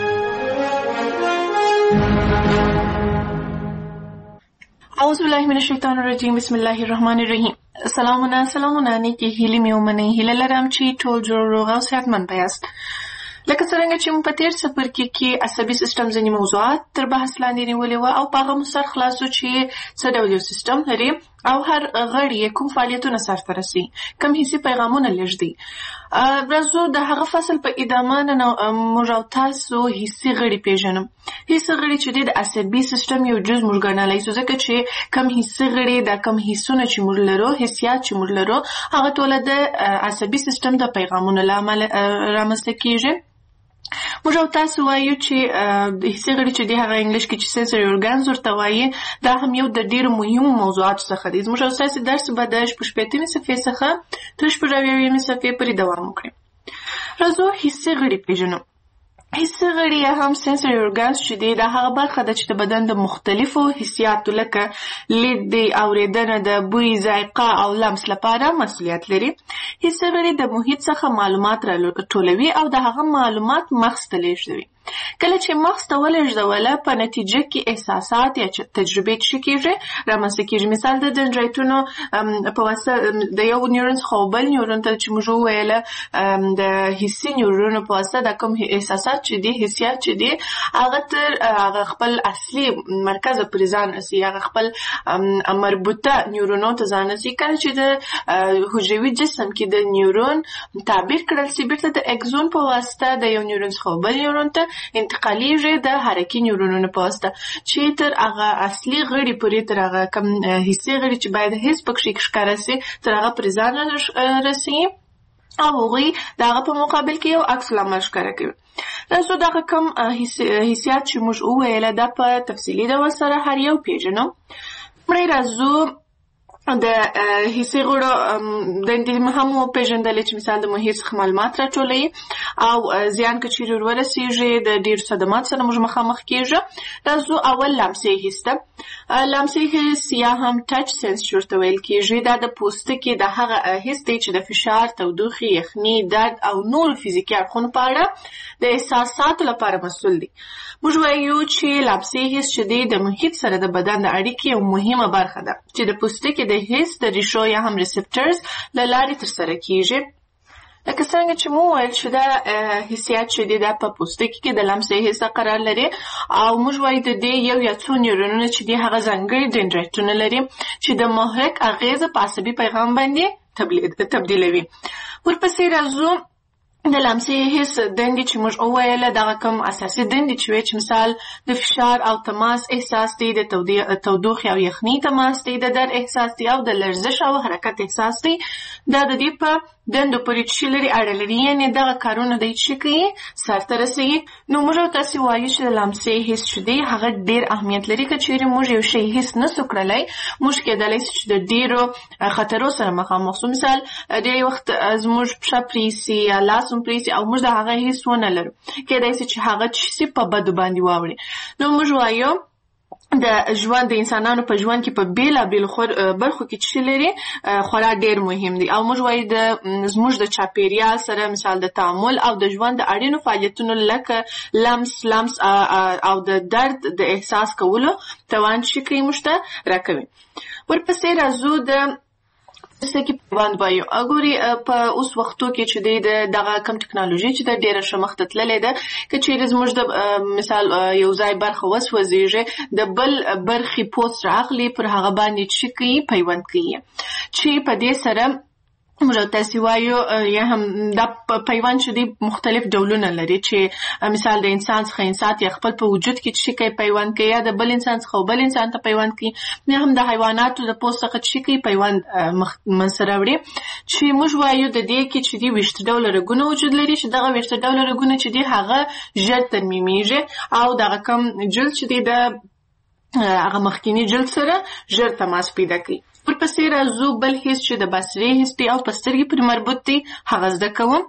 اعوذ بالله من الشیطان الرجیم، بسم الله الرحمن الرحیم. سلامونه سلامونه نیکې هیلې مې ومنئ. هیله لرم چې ټول جوړ روغ او صحتمند یاست. لکه څرنګه چې موږ په تېر څپرکي کې عصبي سیستم ځینې موضوعات تر بحث لاندې نیولي وه او په هغه مو سر خلاصو چې څه ډول یو سیستم لري او هر غړی یې کوم فعالیتونه سرته رسوي، کوم حسي پیغامونه لېږدي. راځو د هغه فصل په ادامه نن موږ او تاسو حسي غړي پېژنو. حسي غړي چې دی د عصبي سیستم یو جز موږ ګڼلی سو، ځکه چې کوم حسي غړي دا کوم حسونه چې موږ لرو، حسیات چې موږ لرو، هغه ټوله د عصبي سیستم د پیغامونو له امله رامنځته کېږي. موږ او تاسو وایو چې د حسي غړي چې دی هغه انګلیش کې چې سنسوري ارګانز ورته وایي، دا هم یو د ډېرو مهمو موضوعاتو څخه دی. زموږ او ستاسې درس به د شپږ شپېتمې صفحې څخه تر شپږ اویاویمې صفحې پورې دوام وکړي. راځو حسي غړي پېژنو. حسي غړي یا هم سنسوري ارګانز چې دی دا هغه برخه ده چې د بدن د مختلفو حسیاتو لکه لید دی، اورېدنه ده، بوی، ذایقه او لمس لپاره مسؤلیت لري. حسي غړي د محیط څخه معلومات راټولوي او د هغه معلومات مغز ته لېږدوي. کله چې مغز ته ولېږدوله په نتیجه کې احساسات یا تجربې څه کېږي رامنځته کېږي. مثال د دندرایتونو په واسطه د یو نیورون څخه بل نیورون ته چې موږ وویله د حسي نیورونو په واسطه د کوم احساسات چې دي حسیات چې دي هغه تر هغه خپل اصلي مرکز پرې ځان رسي هغه خپل مربوطه نیورونو ته ځان رسي. کله چې د حجروي جسم کې د نیورون تعبیر کړل شي بیرته د اکسون په واسطه د یو نیورون څخه بل نیورون ته انتقالیږي د حرکي نیورونونو په واسطه چې تر هغه اصلي غړي پورې تر هغه کم حسي غړي چې باید هیڅ پکې ښکاره شي تر هغه پرې ځان رسي او هغوی د هغه په مقابل کې یو عکس العمل ښکاره کوي. نو دغه کوم حسیات چې موږ وویله دا په تفصیلي ډول سره هر یو پیژنو. مړی راځو د حسي غړو دندې هم وپېژندلې چې مثال د محیط څخه معلومات راټولوي او زیان که چیرې ورورسېږي د ډېرو صدماتو سره موږ مخامخ کېږو. راځو اول لمسي حس ته. لمسي حس یا هم ټچ سنس چې ورته ویل کېږي دا د پوستکي د هغه حس دی چې د فشار، تودوخې، یخني، درد او نورو فزیکي اړخونو په اړه د احساساتو لپاره مسؤل دی. موږ وایو چې لمسي حس چې دی د محیط سره د بدن د اړیکې یو مهمه برخه ده چې د پوستکي د حس د ریشو یا هم ریسپټرز له لارې ترسره کېږي. لکه څنګه چې مو ویل چې دا حسیات چې دی دا په پوستکي کې د لمسي حس قرار لري او موږ وایو د دې یو یا څو نیورونونه چې دی هغه ځانګړي دندرایتونه لري چې د محرک اغیزه په عصبي پیغام باندې تبدیلوي. ورپسې راځو د لمسي حس دندې چې موږ وویله دغه کوم اساسي دندې چې وایي چې مثال د فشار او تماس احساس دی، د تودوخې او یخني تماس دی، د درد احساس دی او د لرزش او حرکت احساس دی. دا د دې په دندو پورې چې لري اړه لري یعنې دغه کارونه دی چې کوي سرته رسوي. نو موږ تاسې وایو چې د لمسي حس چې دی هغه ډېر اهمیت لري. که چیرې موږ یو شی حس نسو کړلی موږ کېدلی شي چې د ډېرو خطرو سره مخامخ شو. مثال ډېری وخت زموږ پښه پرېسي یا لاس هم پرېسي او موږ د هغه حس ونه لرو کېدای شي چې هغه څه شي په بدو باندې واوړي. نو موږ وایو د ژوند د انسانانو په ژوند کې په بیلابیلو برخو کې چې لري خورا ډېر مهم دي او موږ وایو د زموږ د چاپېریال سره مثال د تعامل او د ژوند د اړینو فعالیتونو لکه لمس لمس او د درد د احساس کولو توان چې کوي موږ ته راکوي. ورپسې راځو د څه پیوند وایو. ګوري په اوس وختو کې چې دی دغه کم ټکنالوژي چې د ډېره ښه مخته تللې ده که چیرې زموږ د مثال یو ځای برخه وسوځېږي د بل برخې پوست راغلي پر هغه باندې چې کوي پیوند کوي چې په دې سره موږ تاسې وایو یا هم دا پیوند چې دی مختلف ډولونه لري چې مثال د انسان څخه انسان یا خپل په وجود کې چې کوي پیوند کوي یا د بل انسان څخه بل انسان ته پیوند کوي یا هم د حیواناتو د پوست څخه چې کوي پیوند منځته راوړي چې موږ وایو د دې کې چې دی ویشت ډوله رګونه وجود لري چې دغه ویشت ډوله رګونه چې دی هغه ژر ترمیمیږي او دغه کم جلد چې دی د هغه مخکینی جلد سره ژر تماس پیدا کوي. ورپسې راځو بل حس چې د بصري حس دی او په سترګې پورې مربوط دی هغه زده کوم.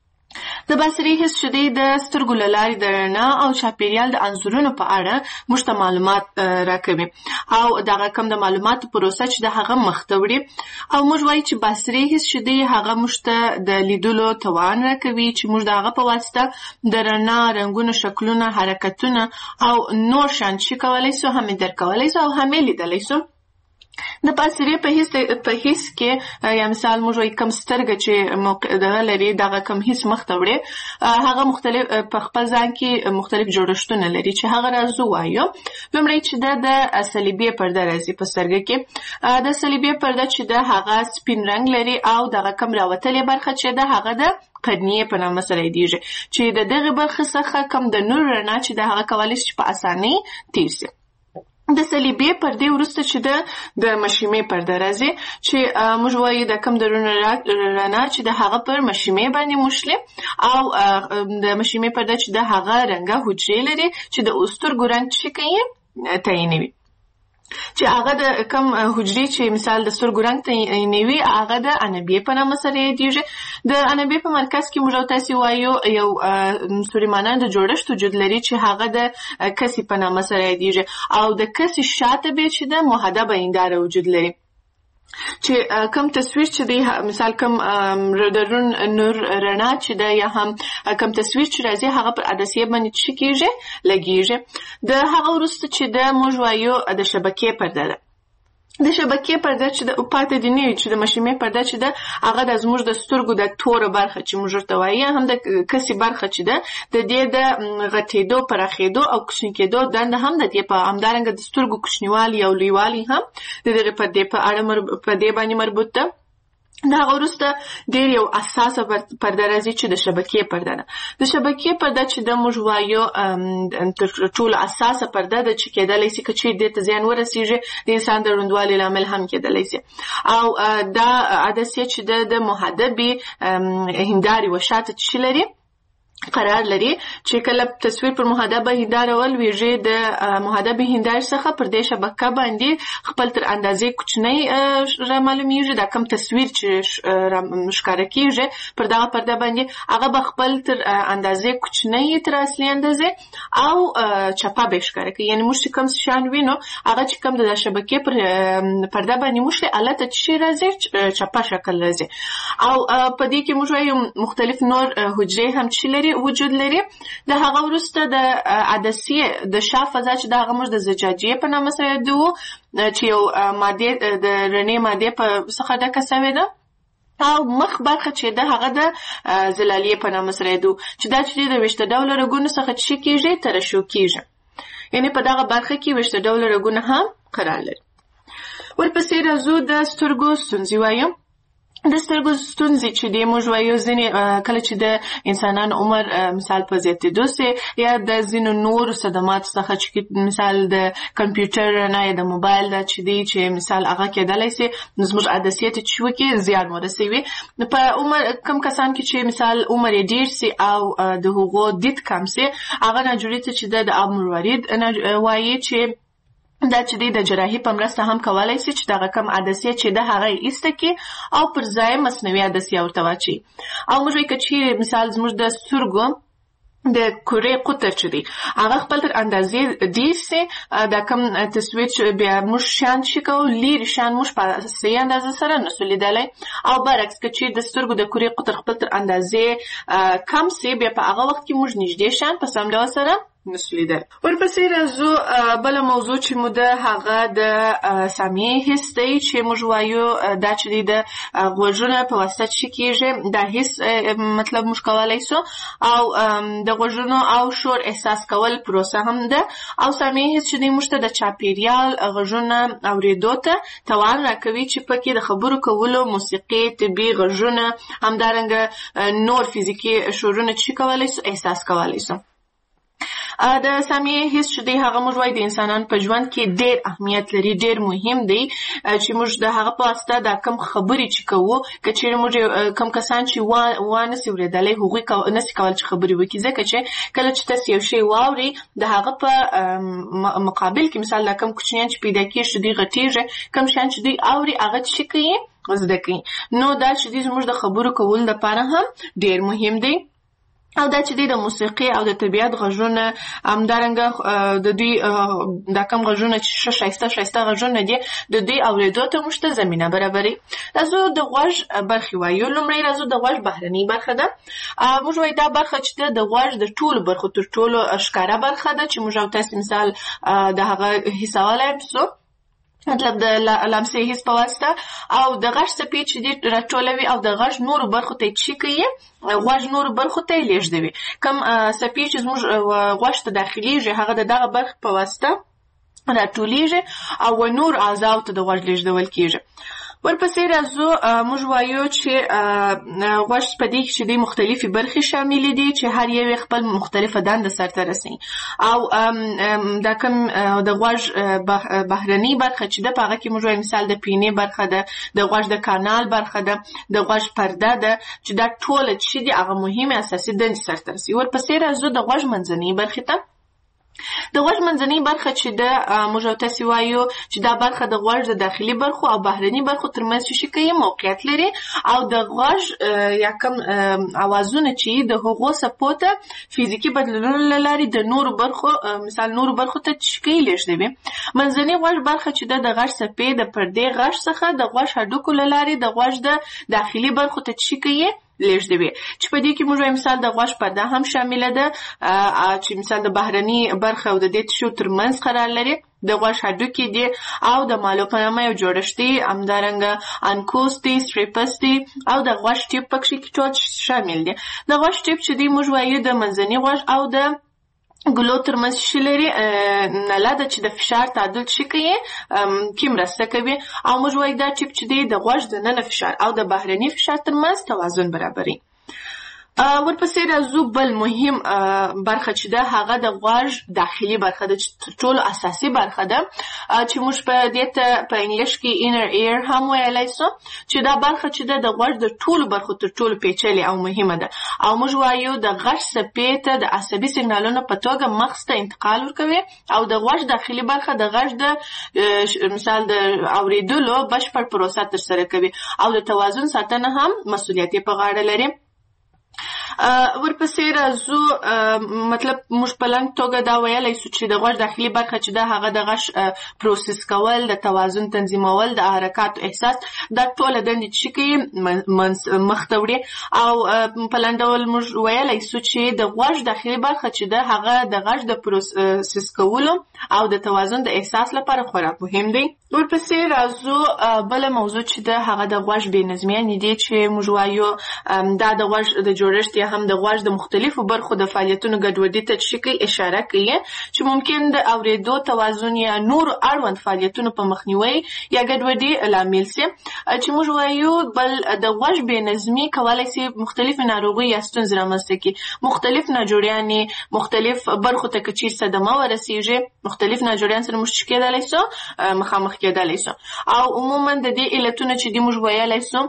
د بصري حس چې دی د سترګو له لارې د رڼا او چاپېریال د انځورونو په اړه موږ ته معلومات راکوي او دغه کم د معلوماتو پروسه چې د هغه مخته وړي او موږ وایو چې بصري حس چې دی هغه موږ ته د لیدلو توان راکوي چې موږ د هغه په واسطه د رڼا، رنګونو، شکلونه، حرکتونه او نور شیان چې کولی سو هم یې درک کولی سو او هم یې لیدلی سو. د بصري په حس په حس کې یا مثال موږ وایو کم سترګه چې دغه لري دغه کم حس مخته وړي هغه مختلف په خپل ځان کې مختلف جوړښتونه لري چې هغه راځو وایو. لومړی چې دا د صلیبیه پرده راځي په سترګه کې د صلیبیه پرده چې د هغه سپین رنګ لري او دغه کم راوتلې برخه چې د هغه د قرنیه په نامه سره یادیږي چې د دغه برخه څخه کم د نور رڼا چې د هغه کولی شي په اسانۍ تیر شي. د صلیبیه پردې وروسته چې د د مشیمې پرده راځي چې موږ وایو د کم درونه رڼا چې د هغه پر مشیمې باندې موښلي او د مشیمې پرده چې د هغه رنګه حجرې لري چې د سترګو رنګ چې کوي تعینوي چې هغه د کم حجرې چې مثال د سترګو رنګ تعینوي هغه د عنبیې په نامه سره یادیږي. د عنبیې په مرکز کې موږ تاسې وایو یو سوریمانان د جوړښت وجود لري چې هغه د کسي په نامه سره یادیږي او د کسي شاته بیا چې د محدبه هنداره وجود لري چې کم تصویر چې دی مثال کم رادارون نور رڼا چې دی یا هم کم تصویر چې راځي هغه پر عدسیه باندې څه کیږي لګیږي. د هغه وروسته چې د موږ وایو د شبکې پرده ده. د شبکې پرده چې د پاتې دی نه چې د مشیمې پرده چې ده هغه د زموږ د سترګو د توره برخه چې موږ ورته وایي هم د کسي برخه چې ده د دې د غټېدو پراخېدو او کوچني کېدو دنده هم د دې په همدارنګه د سترګو کوچنیوالي او لویوالي هم د دغه پردې په اړه په دې باندې مربوط ده. دا وروسته ډېر یو اساسه پرده راځي چې د شبکې پرده ده. د شبکې پرده چې د موږ وایو تر ټولو اساسه پرده ده چې کېدلی شي که چیرې دې ته زیان ورسېږي د انسان د ړندوالي لامل هم کېدلی شي. او دا عدسیه چې د محدبې هندارې و شاته چې لري قرار لري چې کله تصویر پر محدبه هنداره ولویږي د محدبه هندارې څخه پر دې شبکه باندې خپل تر اندازې کوچنی را معلومیږي. دا کم تصویر چې ښکاره کیږي پر دغه پرده باندې هغه به خپل تر اندازې کوچنی تر اصلي اندازې او چپه به ښکاره کوي. یعنې موږ چې کوم شیان وینو هغه چې کوم د شبکې پر پرده باندې موږ هلته چې راځي چپه شکل راځي. او په دې کې موږ وایو مختلف نور حجرې هم چې لري وجود لري. د هغه وروسته د عدسیه د شا فضا چې د هغه موږ د زجاجیې په نامه سره یادوو چې یو مادې د رڼې مادې په څخه ډکه سوې ده. او مخ برخه چې ده هغه د زلالیې په نامه سره یادوو چې دا چې د ویشته ډوله رګونو څخه چې کیږي ترشح کیږي. یعنې په دغه برخه کې ویشته ډوله رګونه هم قرار لري. ورپسې راځو د سترګو ستونزې وایو. د سترګو ستونزې چې دی موږ وایو ځینې کله چې د انسانانو عمر مثال په زیاتېدو سي یا د ځینو نورو صدماتو څخه چې مثال د کمپیوټر نه یا د موبایل نه چې دی چې مثال هغه کېدلی سي نو زموږ عدسیې ته چې وکړي زیان ورسوي. په عمر کم کسان کې چې مثال عمر یې ډېر سي او د هغو دید کم سي هغه ناجوړي ته چې د اب مروارید وایي چې دا چې دی د جراحي په مرسته هم کولای شي چې دغه کم عدسیه چې ده هغه یې ایسته کړي او پر ځای مصنوعي عدسیه ورته واچوي. او موږ وایو که چیرې مثال زموږ د سترګو د کورې قطر چې دی هغه خپل تر اندازې ډېر سي دا کم تصویر چې بیا موږ شیان چې کوو لرې شیان موږ په صحیح اندازه سره نسو لیدلی. او برعکس که چیرې د سترګو د کورې قطر خپل تر اندازې کم سي بیا په هغه وخت کې موږ نږدې شیان په سم ډول سره نسو لیدل. ورپسې راځو بله موضوع چې مو ده هغه د سامعې حس دی چې موږ وایو دا چې دی د غوږونه په واسطه چې کېږي دا حس مطلب موږ کولی سو او د غوږونو او شور احساس کول پروسه هم ده. او سامعې حس چې دی موږ ته د چاپېریال غږونه اورېدو ته توان راکوي چې پکې د خبرو کولو موسیقي طبي غږونه همدارنګه نور فزیکي شورونه چې کولی سو احساس کولی سو. د سامعې حس چې دی هغه موږ وایو د انسانانو په ژوند کې ډېر اهمیت لري ډېر مهم دی چې موږ د هغه په واسطه دا کم خبرې چې کوو که چیرې موږ کم کسان چې وانسي اورېدلی هغوی نسي کولی چې خبرې وکړي ځکه چې کله چې تاسو یو شی واورئ د هغه په مقابل کې مثال دا کم کوچنیان چې پیدا کېږي چې دوی غټېږي کم شیان چې دوی اوري هغه څه کوي زده کوي. نو دا چې دی زموږ د خبرو کولو لپاره هم ډېر مهم دی. او دا چې دی د موسیقي او د طبیعت غږونه همدارنګه د دوی دا کم غږونه چې ښه ښایسته ښایسته غږونه دي د دوی اورېدو ته موږ ته زمینه برابروي. راځو د غوږ برخې وایو. لومړی راځو د غوږ بهرنۍ برخه ده. موږ وایو دا برخه چې ده د غوږ د ټولو برخو تر ټولو ښکاره برخه ده چې موږ او تاسې مثال د هغه حسولی شو مطلب د لمسې حس په واسطه او د غږ څپې چې دي راټولوي او د غږ نورو برخو ته یې چې کوي غوږ نورو برخو ته یې لېږدوي. کوم څپې چې زموږ غوږ ته داخلېږي هغه د دغه برخې په واسطه راټولېږي او نور اعضاو ته د غوږ لېږدول کېږي. ورپسې راځو موږ وایو چې غوږ په دې کې چې دی مختلفې برخې شاملې دي چې هر یو خپل مختلفه دنده سرته رسوي. او دا کوم د غوږ بهرنۍ برخه چې ده په هغه کې موږ وایو مثال د پینې برخه ده د غوږ د کانال برخه ده د غوږ پرده ده چې دا ټوله چې دي هغه مهمې اساسي دندې سرته رسوي. ورپسې راځو د غوږ منځنۍ برخې ته. د غوږ منځنۍ برخه چې د موږ او تاسې وایو چې دا برخه د غوږ د داخلي برخو او بهرني برخو ترمنځ چې شي کوي موقعیت لري او د غوږ یا کوم اوازونه چې د هغو څپو ته فزیکي بدلونونو له لارې د نورو برخو مثال نورو برخو ته چې کوي لیږدوي. منځنۍ غوږ برخه چې د غوږ څپې د پردې غږ څخه د غوږ هډوکو له لارې د غوږ د داخلي برخو ته چې کوي لیږدوي چې په دې کې موږ وایم مثال د غوږ پرده هم شامله ده چې مثال د بهرني برخه او د دې تشو ترمنځ قرار لري د غوږ هډوکي دي او د مالوپنامه یو جوړښت دی همدارنګه انکوس دی سټریپس دی او د غوږ ټیپ پکې ټول شامل دي. د غوږ ټیپ چې دی موږ وایو د منځني غوږ او د ګلو ترمنځ شي لري نله ده چې د فشار تعادل شي کوي کې مرسته کوي او موږ وایو دا ټیپ چې دی د غوږ د ننه فشار او د بهرني فشار ترمنځ توازن برابري. ورپسې راځو بل مهم برخه چې ده هغه د غوږ داخلي برخه ده چې تر ټولو اساسي برخه ده چې موږ په دې ته په انګلیش کې inner ear هم ویلی سو چې دا برخه چې ده د غوږ د ټولو برخو تر ټولو پیچلې او مهمه ده او موږ وایو د غږ څپې ته د عصبي سیګنالونو په توګه مغز ته انتقال ورکوي او د غوږ داخلي برخه د غږ د مثال د اورېدلو بشپړ پروسه ترسره کوي او د توازن ساتنه هم مسؤلیت یې په غاړه لري. ورپسې راځو مطلب موږ په لنډ توګه دا ویلی سو چې د غوږ داخلي برخه چې ده هغه د غږ پروسس کول د توازن تنظیمول د حرکاتو احساس دا ټوله دندې چې کوي مخ ته وړي او په لنډ ډول موږ ویلی سو چې د غوږ داخلي برخه چې ده هغه د غږ د پروسس کولو او د توازن د احساس لپاره خورا مهم دی. ورپسې راځو بله موضوع چې ده هغه د غوږ بې نظمیانې دي چې موږ وایو دا د غوږ د جوړښت یا هم د غوږ د مختلفو برخو د فعالیتونو ګډوډي ته چې کوي اشاره کوي چې ممکن د اورېدو توازن یا نور اړوند فعالیتونو په مخنیوي یا ګډوډي لامل سي چې موږ وایو بل د غوږ بې نظمي کولی سي مختلفې ناروغۍ یا ستونزې رامنځته کړي مختلف ناجوړیانې مختلف برخو ته که چیرې صدمه ورسیږي مختلف ناجوړیان سره موږ چې کېدلی سو مخامخ کېدلی سو او عموما د دې علتونه چې دي موږ ویلی سو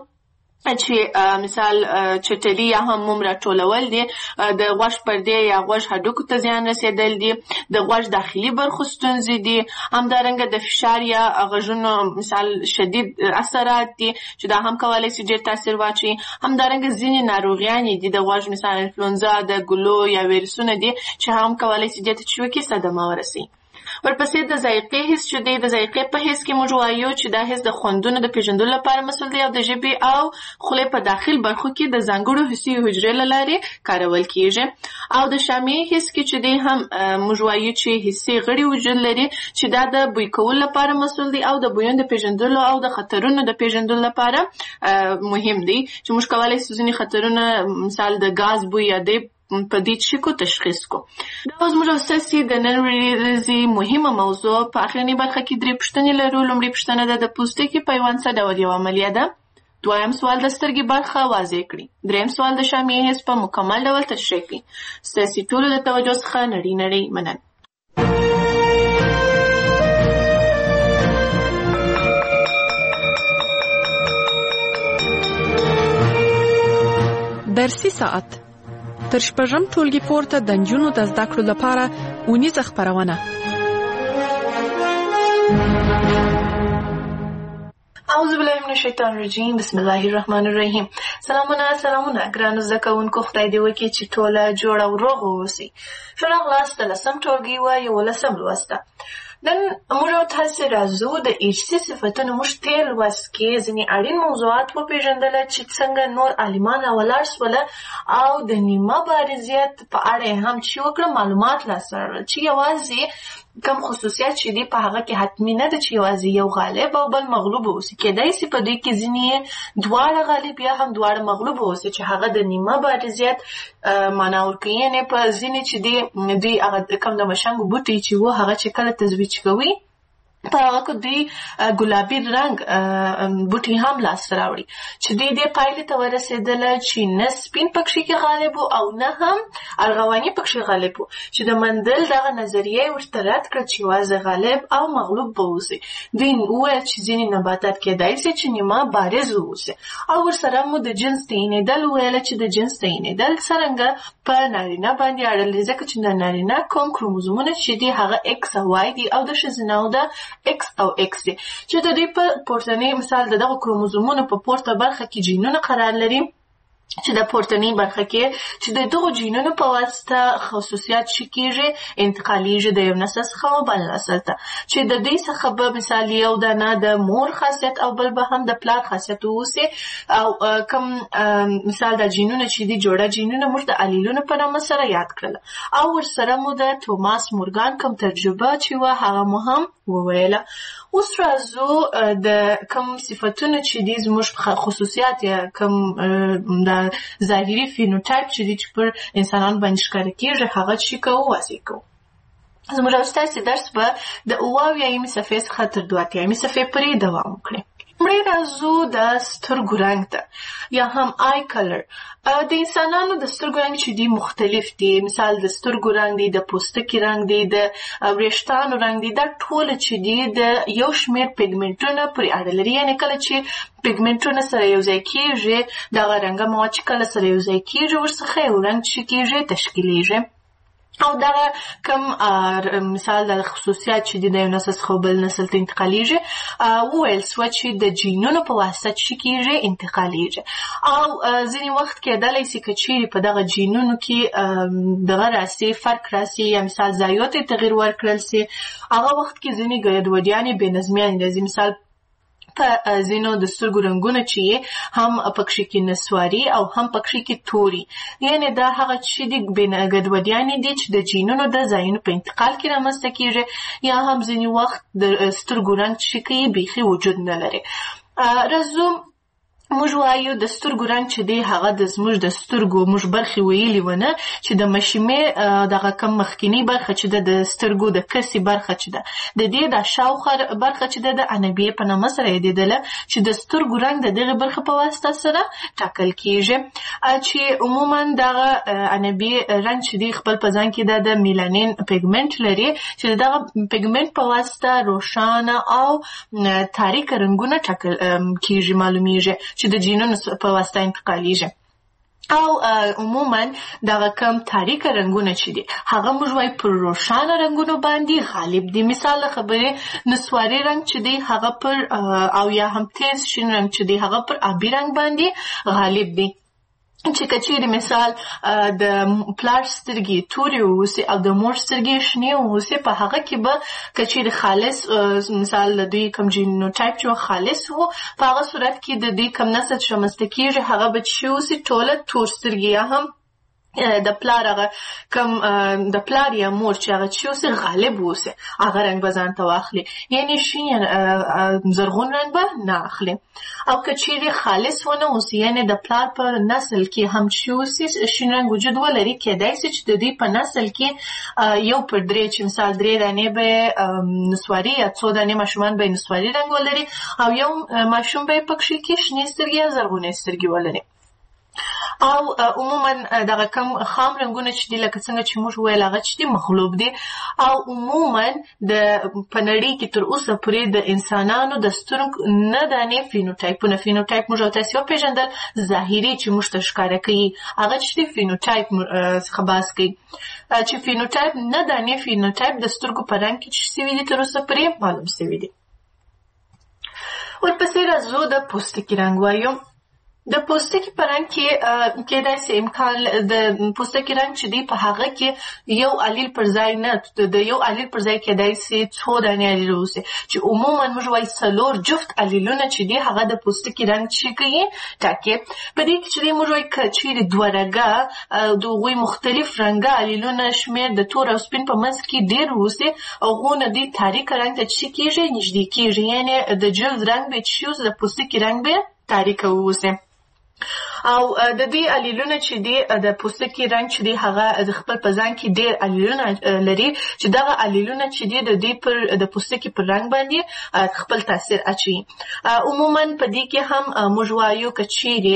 چې مثال چټلي یا هم موم راټولول دي د غوږ پردې یا غوږ هډوکو ته زیان رسېدل دي د غوږ داخلي برخو ستونزې دي همدارنګه د فشار یا غږونو مثال شدید اثرات دي چې دا هم کولی سي ډېر تاثیر واچوي همدارنګه ځینې ناروغیانې دي د غوږ مثال انفلونزا د ګلو یا ویروسونه دي چې هم کولی سي دې ته چې وکړي صدمه ورسوي. ورپسې د ذایقې حس چې دی د ذایقې په حس کې موږ وایو چې دا حس د خوندونو د پیژندلو لپاره مسؤل دی او د ژبې او خولې په داخل برخو کې د ځانګړو حسي حجرې له لارې کارول کیږي او د شامعې حس کې چې دی هم موږ وایو چې حسي غړي وجود لري چې دا د بوی کولو لپاره مسؤل دی او د بویونو د پیژندلو او د خطرونو د پیژندلو لپاره مهم دی چې موږ کولی سو ځینې خطرونه مثال د ګاز بوی یا د په دې چې کو تشخیص کو. دا زموږ اساسي د نن ورځې مهمه موضوع په اخرنۍ برخه کې درې پوښتنې لرو. لومړۍ پوښتنه ده د پوستکي پیوند څه ډول یوه عملیه ده. دویم سوال د سترګې برخه واضح کړي. دریم سوال د شامعې حس په مکمل ډول تشریح کړي. ستاسې ټولو د توجه څخه نړۍ نړۍ مننه. درسي ساعت تر شپږم ټولګي پورته د نجونو د زده کړو لپاره اونیزه خپرونه. اعوذ بالله من الشیطان الرجیم بسم الله الرحمن الرحیم. سلامونه سلامونه ګرانو زده کوونکو، خدای دې وکړي چې ټوله جوړه او روغ واوسئ. ښه راغلاست لسم ټولګي و یولسم لوسته. نن موږ تاسې راځو د اجتي صفتونو موږ تېر لوست کې ځینې اړین موضوعات وپېژندله چې څنګه نور عالمان راولاړ سوله او د نیمه بارزیت په اړه یې هم چې وکړه معلومات لاسته راوړل چې یوازې کم خصوصیات چې دي په هغه کې حتمي نه ده چې یوازې یو غالب او بل مغلوب واوسي. کېدای سي په دوی کې ځینې دواړه غالب یا هم دواړه مغلوب واوسي چې هغه د نیمه بارزیت معنا ورکوي. یعنې په ځینې چې دي دوی هغه کوم د مشنګو بوټي چې و هغه چې کله تزویج کوي په هغه کې دوی ګلابي رنګ بوټي هم لاسته راوړي چې دوی دې پایلې ته ورسېدله چې نه سپین پکښې کې غالب و او نه هم ارغواني پکښې غالب و چې د مندل دغه نظریه یې ورته رد کړه چې یوازې غالب او مغلوب به اوسي. دوی وویل چې ځینې نباتات کېدای سي چې نیمه بارز واوسي او ورسره مو د جنس تعینېدل وویله چې د جنس تعینېدل څرنګه په نارینه باندې اړه لري ځکه چې د نارینه کوم کروموزومونه چې دي هغه ایکس او وای دي او د ښځینه او د ایکس او ایکس دي چې د دوی په پورتني مثال د دغه کروموزومونو په پورته برخه کې جینونه قرار لري چې د پورتني برخه کې چې د دغو جینونو په واسطه خصوصیات شي کېږي انتقالیږي د یو نسل څخه بل نسل ته چې د دوی څخه به مثال یو دانه د مور خاصیت او بل به هم د پلار خاصیت واوسي او کوم مثال د جینونو چې دي جوړه جینونه موږ د الیلونو په نامه سره یاد کړل او ورسره مو د توماس مورګان کوم تجربه چې وه هغه مو هم وویله. اوس راځو د کوم صفتونه چې دي زموږ خصوصیات یا کوم د ظاهري فینوټایپ چې دي چې پر انسانانو باندې ښکاره کېږي هغه چې کوو واضح کوو. زموږ او ستاسې درس به د اوه اویایمې صفحې څخه تر دوه اتیایمې صفحې پورې دوام وکړي. مړی راځو د سترګو رنګ ته یا هم آی کلر. د انسانانو د سترګو رنګ چې دي مختلف دي مثال د سترګو رنګ دی د پوستکي رنګ دی د وریښتانو رنګ دی دا ټول چې دي د یو شمېر پیګمنټونه پورې اړه لري یعنې کله چې پیګمنټونه سره یو ځای کېږي دغه رنګه مواد چې کله سره یو ځای کېږي ورڅخه یو رنګ چې کېږي تشکیلیږي او دغه کوم مثال د خصوصیات چې د یو نسل څخه بل نسل ته انتقالیږي وویل سوه چې د جینونو په واسطه چې کېږي انتقالیږي او ځینې وخت کېدلی سي که چیرې په دغه جینونو کې دغه راسي فرق راسي یا مثال ځایو ته تغیر ورکړل سي هغه وخت کې ځینې ګډوډیانې بې نظمیانې راځي مثال په ځینو د سترګو رنګونه چې هم پکښې کې نسواري او هم پکښې کې توري یعنې دا هغه چې د ګډوډیانې دي چې د جینونو د ځایونو په انتقال کې رامنځته کېږي یا هم ځینې وخت د سترګو رنګ چې کوي بیخي وجود نه لري. راځو موږ وایو د سترګو رنګ چې دی هغه د زموږ د سترګو موږ برخې ویلي ونه چې د مشیمې دغه کم مخکینی برخه چې ده د سترګو د کسي برخه چې ده د دې د شاوخوا برخه چې ده د انبیې په نامه سره یادېدله چې د سترګو رنګ د دغې برخې په واسطه سره ټاکل کېږي چې عموما دغه انبیې رنګ چې دی خپل په ځان کې ده د میلانین پیګمنټ لري چې دغه پیګمنټ په واسطه روښانه او تاریکه رنګونه ټاکل کېږي معلومیږي چې د جینونو په واسطه انتقالیږي او عموما دغه کم تاریکه رنګونه چې دي هغه موږ وایو پر روښانه رنګونو باندې غالب دي. مثال خبرې نسواري رنګ چې دی هغه پر او یا هم تیز شین رنګ چې دی هغه پر آبي رنګ باندې غالب دي چې کچېرې مثال د پلار سترګې تورې واوسي او د مور سترګې شنې واوسي په هغه کې به کچېرې خالص مثال د دوی کوم جینوټایپ چې خالص و په هغه صورت کې د دوی کوم نسل چې رامنځته کېږي هغه به چې واوسي ټوله تور سترګې یا هم د پلار هغه کم د پلار یا مور چې هغه چې اوسې غالب اوسې هغه رنګ به ځان ته واخلي یعنې شین زرغون رنګ به نه اخلي او که چیرې خالص ونه اوسي یعنې د پلار په نسل کې هم چې اوسي شین رنګ وجود ولري کېدای سي چې د دوی په نسل کې یو پر درې چې مثال درې دانې به نسواري یا څو دانې ماشومان به نسواري رنګ ولري او یو ماشوم به یې پکښې کې شنې سترګې یا زرغونې سترګې ولري او عموما دغه کم خام رنګونه چې دي لکه څنګه چې موږ ویل هغه چې دي مغلوب دي او عموما د په نړۍ کې تر اوسه پورې د انسانانو د سترګو نه دانې فینوټایپونه فینوټایپ موږ او تاسې وپېژندل ظاهري چې موږ ته ښکاره کوي هغه چې دي فینوټایپ څخه بحث کوي چې فینوټایپ نه دانې فینوټایپ د سترګو په رنګ کې چې سوي دي تر اوسه پورې معلوم سوي دي. ورپسې راځو د پوستکي رنګ وایو. د پوستکي په رنګ کې کېدای سي امکان د پوستکي رنګ چې دی په هغه کې یو الیل پر ځای نه د یو الیل پر ځای کېدای سي څو دانې الیل اوسي چې عموما موږ وایو څلور جفت الیلونه چې دي هغه د پوستکي رنګ چې کوي ټاکي په دې کې چې موږ وایو که چیرې دوه رنګه د هغوی مختلف رنګه الیلونه شمېر د تور او سپین په منځ کې ډېر اوسي هغونه دې تاریکه رنګ ته چې کېږي نږدې کېږي یعنې د جلد رنګ به چې اوس د پوستکي رنګ به تاریکه اوسي او د دې الیلونه چې دی د پوستکي رنګ چې دی هغه د خپل په ځان کې ډېر الیلونه لري چې دغه الیلونه چې دی د دې پر د پوستکي پر رنګ باندې خپل تاثیر اچوي. عموما په دې کې هم موږ وایو که چیرې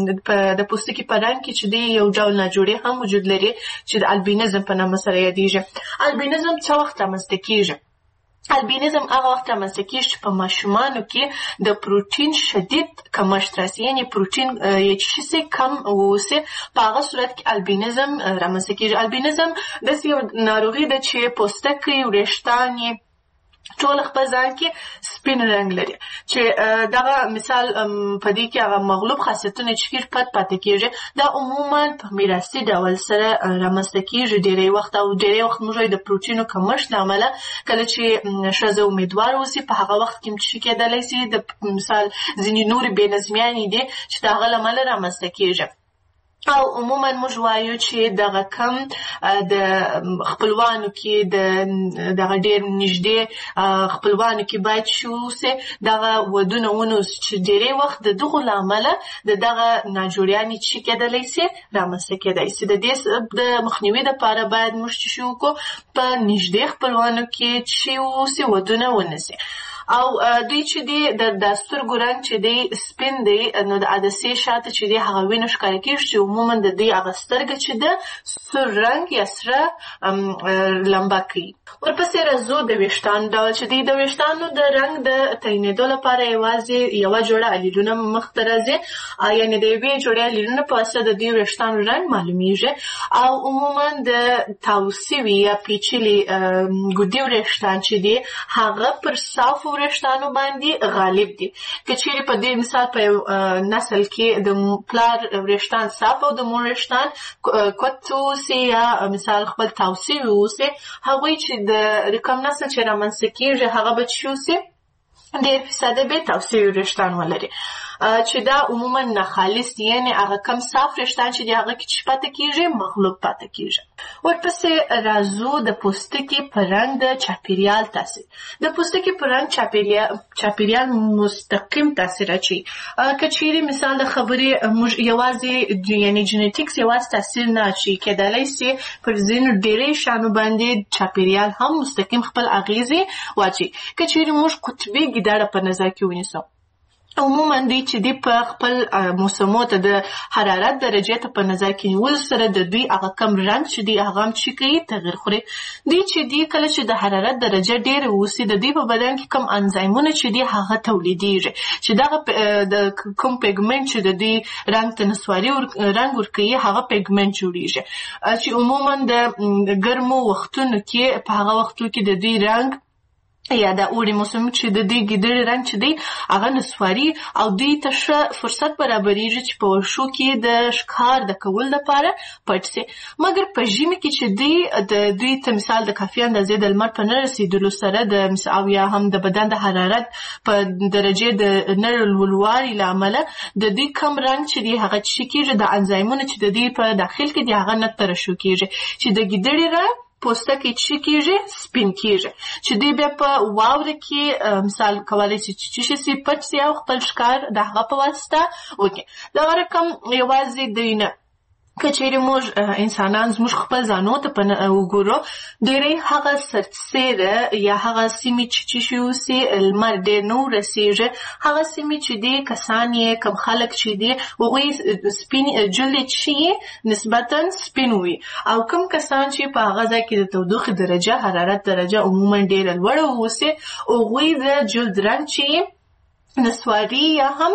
د پوستکي په رنګ کې چې دی یو ډول ناجوړي هم وجود لري چې د البینزم په نامه سره یادیږي. البینزم څه وخت رامنځته کیږي؟ البینزم هغه وخت رامنځته کیږي چې په ماشومانو کې د پروتین شدید کمښت راسي، یعنې پروتین یې چې شي کم واوسي، په هغه صورت کې البینزم رامنځته کیږي. البینزم داسې یو ناروغي ده چې پوستکی، وریښتان یې ټول خپل ځان کې سپین رنګ لري، چې دغه مثال په دې کې هغه مغلوب خاصیتونه چې ډېر پټ پاتې کېږي، دا عموما په میراثي ډول سره رامنځته کېږي ډېری وخت. او ډېری وخت موږ د پروټینو کمښت له امله کله چې ښځه امیدوار اوسي په هغه وخت کې هم څه کېدلی سي، د مثال ځینې نورې بې نظمیانې دي چې د هغه له امله رامنځته کېږي. او عموما موږ وایو چې دغه کم د خپلوانو کې د دغه ډېر نږدې خپلوانو کې باید شي اوسي دغه ودونه ونوسي، چې ډېری وخت د دغو له امله د دغه ناجوړیانې چې کېدلی سي رامنځته کېدی سي. د دې د مخنیوي دپاره باید موږ څه شي وکړو، په نږدې خپلوانو کې چې اوسي ودونه ونسي. او دوی چې دی د سترګو رنګ چې دی سپین دی، نو د عدسې شاته چې دی هغه وینه ښکاره کېږي چې عموما د دوی هغه سترګه چې ده سور رنګ یا سره لمبه کوي. ورپسې راځو د ویښتانو ډول چې دی د ویښتانو د رنګ د تعینېدو لپاره یوازې یوه جوړه الیلونه مخته راځي، یعنې د یوې جوړې الیلونه په واسطه د دوی ویښتانو رنګ معلومیږي. او عموما د تاو سوي یا پیچلي ګودي وریښتان چې دی هغه پر صافو وریښتانو باندې غالب دي. که چیرې په دې مثال په یو نسل کې د پلار وریښتان صاف او د مور وریښتان کوت اوسي یا مثال خپل تاو سوي اوسي، هغوی چې د کوم نسل چې رامنځته کېږي هغه به چې اوسي ډېر فیصده به تاو سوي وریښتان ولري، چې دا عموما ناخالص دي، یعنې هغه کم صاف وریښتان چې دي هغه کې چې پاتې کېږي مغلوب پاتې کېږي. ورپسې راځو د پوستکي په رنګ د چاپېریال تاثیر. د پوستکي په رنګ چاپېریال مستقیم تاثیر اچوي. که چیرې مثال د خبرې موږ یوازې یعنې جینیټیکس یوازې تاثیر نه اچوي، کېدلی سي پر ځینو ډېری شیانو باندې چاپېریال هم مستقیم خپل اغېزې واچوي. که چیرې موږ قطبي ګیدړه په نظر کې ونیسو، عموما دوی چې دی په خپل موسمو ته د حرارت درجې ته په نظر کې نیولو سره د دوی هغه کم رنګ چې دی هغه هم چې کوي تغیر خوري. دوی چې دی کله چې د حرارت درجه ډېره اوسي د دوی په بدن کې کم انزایمونه چې دی هغه تولیدېږي، چې دغه د کوم پیګمنټ چې د دوی رنګ ته نسواري رنګ ورکوي هغه پیګمنټ جوړېږي، چې عموما د ګرمو وختونو کې په هغه وختو کې د دوی رنګ یا د اوړي موسم چې د دې ګیدړې رنګ چې دی هغه نسواري او دوی ته ښه فرصت برابرېږي چې په واښو کې د ښکار د کولو لپاره پټ سي. مګر په ژمي کې چې دی د دوی ته مثال د کافي اندازې د لمر په نه رسېدلو سره د او یا هم د بدن د حرارت په درجې د نه لوړوالي له امله د دوی کم رنګ چې دی هغه څه کېږي، د انزایمونه چې د دوی په داخل کې دی هغه نه ترشح کېږي، چې د ګیدړې رنګ پوستکی چې کېږي سپین کېږي، چې دوی بیا په واوره کې مثال کولی شي چې څه شي پټ سي او خپل ښکار د هغه په واسطه وکړي. دغه رقم یوازې دوی نه، که چیرې موږ انسانان زموږ خپل ځانو ته وګورو، ډېری هغه سرسیره یا هغه سیمې چې چې شي اوسي لمر ډېر نه ورسېږي، هغه سیمې چې دی کسان یې کم خلک چې دي هغوی سپین جلد یې چې یې نسبتا سپین وي، او کم کسان چې په هغه ځای کې د تودوخې درجه حرارت درجه عموما ډېره لوړه اوسي هغوی د جلد رنګ چې نسواري یا هم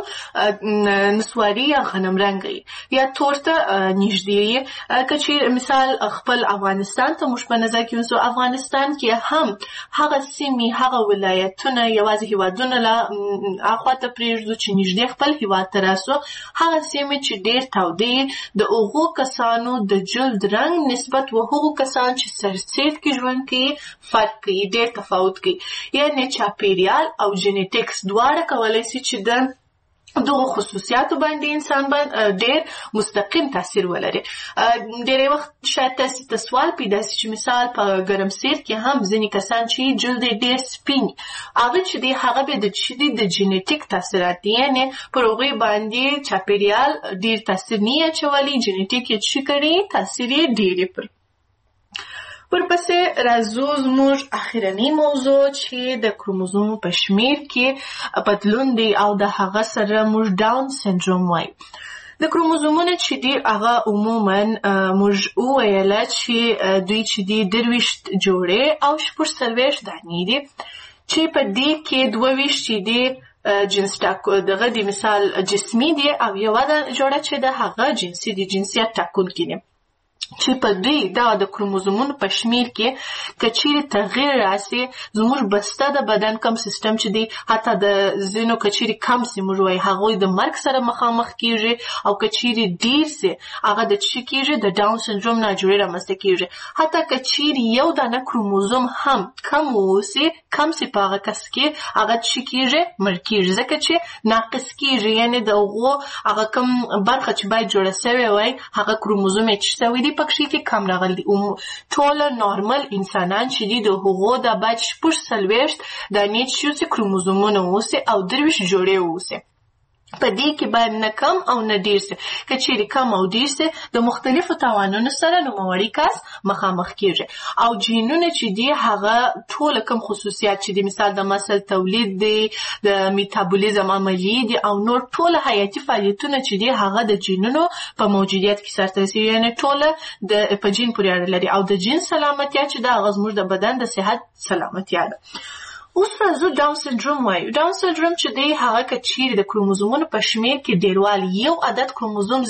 نسواري یا غنم رنګي یا تور ته نږدې. که چې مثال خپل افغانستان ته موږ په نظر کې ونیسو، افغانستان کې هم هغه سیمې هغه ولایتونه یوازې هیوادونه له اخوا ته پرېږدو چې نږدې خپل هیواد ته راسو، هغه سیمې چې ډېر تودې د هغو کسانو د جلد رنګ نسبت و هغو کسان چې سرسید کې ژوند کوي فرق کوي، ډېر تفاوت کوي. یعنې چاپېریال او جینیټیکس دواړه کولی شي چې د دغه خصوصیاتو باندې انسان باندې ډېر مستقیم تاثیر ولري. ډېر وخت شاید تاسو ته سوال پیدا شي چې مثال په ګرمسیر کې هم ځینې کسان چې جلد ډېر سپین هغه چې دی هغه به د چې دی د جینیټیک تاثیرات دي، یعنی پر هغوی باندې چاپېریال ډېر تاثیر نه اچولی، جینیټیک یې څه کړي تاثیر یې ډېر پر ورپسې راځو زموږ اخرنی موضوع چې د کروموزوم په شمیر کې بدلون دی او د هغه سره موږ ډاون سندروم وایي. د کروموزومونو چې دی هغه عموما موږ وویله چې دوی چې دی درویشت جوړې او شپږ څلوېښت دانې دي چې په دې کې دوه ویشت چې دی جنس ټاکو دغه د مثال جسمي دی او یوه جوړه چې د هغه جنسي دی جنسیت ټاکونکي دي چې په دې دا د کروموزومونو په شمیر کې که چیرې تغییر راسي زموږ بسته د بدن کم سیستم چې دی حتی د ځینو که چیرې کم سي موږ وایي هغوی د مرګ سره مخامخ کیږي او که چیرې ډیر سي هغه د څه کیږي د ډاون سندروم ناجوړي رامنځته کیږي. حتی که چیرې یو دانه کروموزوم هم کم اوسي کم سي په هغه کس کې هغه څه کیږي مړ کیږي ځکه چې ناقص کیږي، یعنی د هغو هغه کم برخه چې باید جوړه سوې وای هغه کروموزوم یې څه سوی دی پکې کې کم راغلی. ټول نورمال انسانان چې دي د هغو د باید شپږ څلوېښت دانې چې کروموزومونه اوسي او درویشت جوړې اوسي. په دې کې باید نه کم او نه ډیر سي. که چیرې کم او ډیر سي د مختلفو تاوانونو سره نوموړی کس مخامخ کیږي او جینونه چې دي هغه ټول کم خصوصیات چې دي مثال د مسل تولید دی، د میتابولیزم عملی دي او نور ټول حیاتي فعالیتونه چې دي هغه د جینونو په موجودیت کې سرته رسیږي، یعنی ټول د په جین پورې اړه لري او د جین سلامتیا چې دا هغه زموږ د بدن د صحت سلامتیا ده. اوس راځو ډاون سندروم وایو. ډاون سندروم چې دی هغه که چیرې د کروموزومونو په شمیر کې ډیروالي یو عدد کروموزوم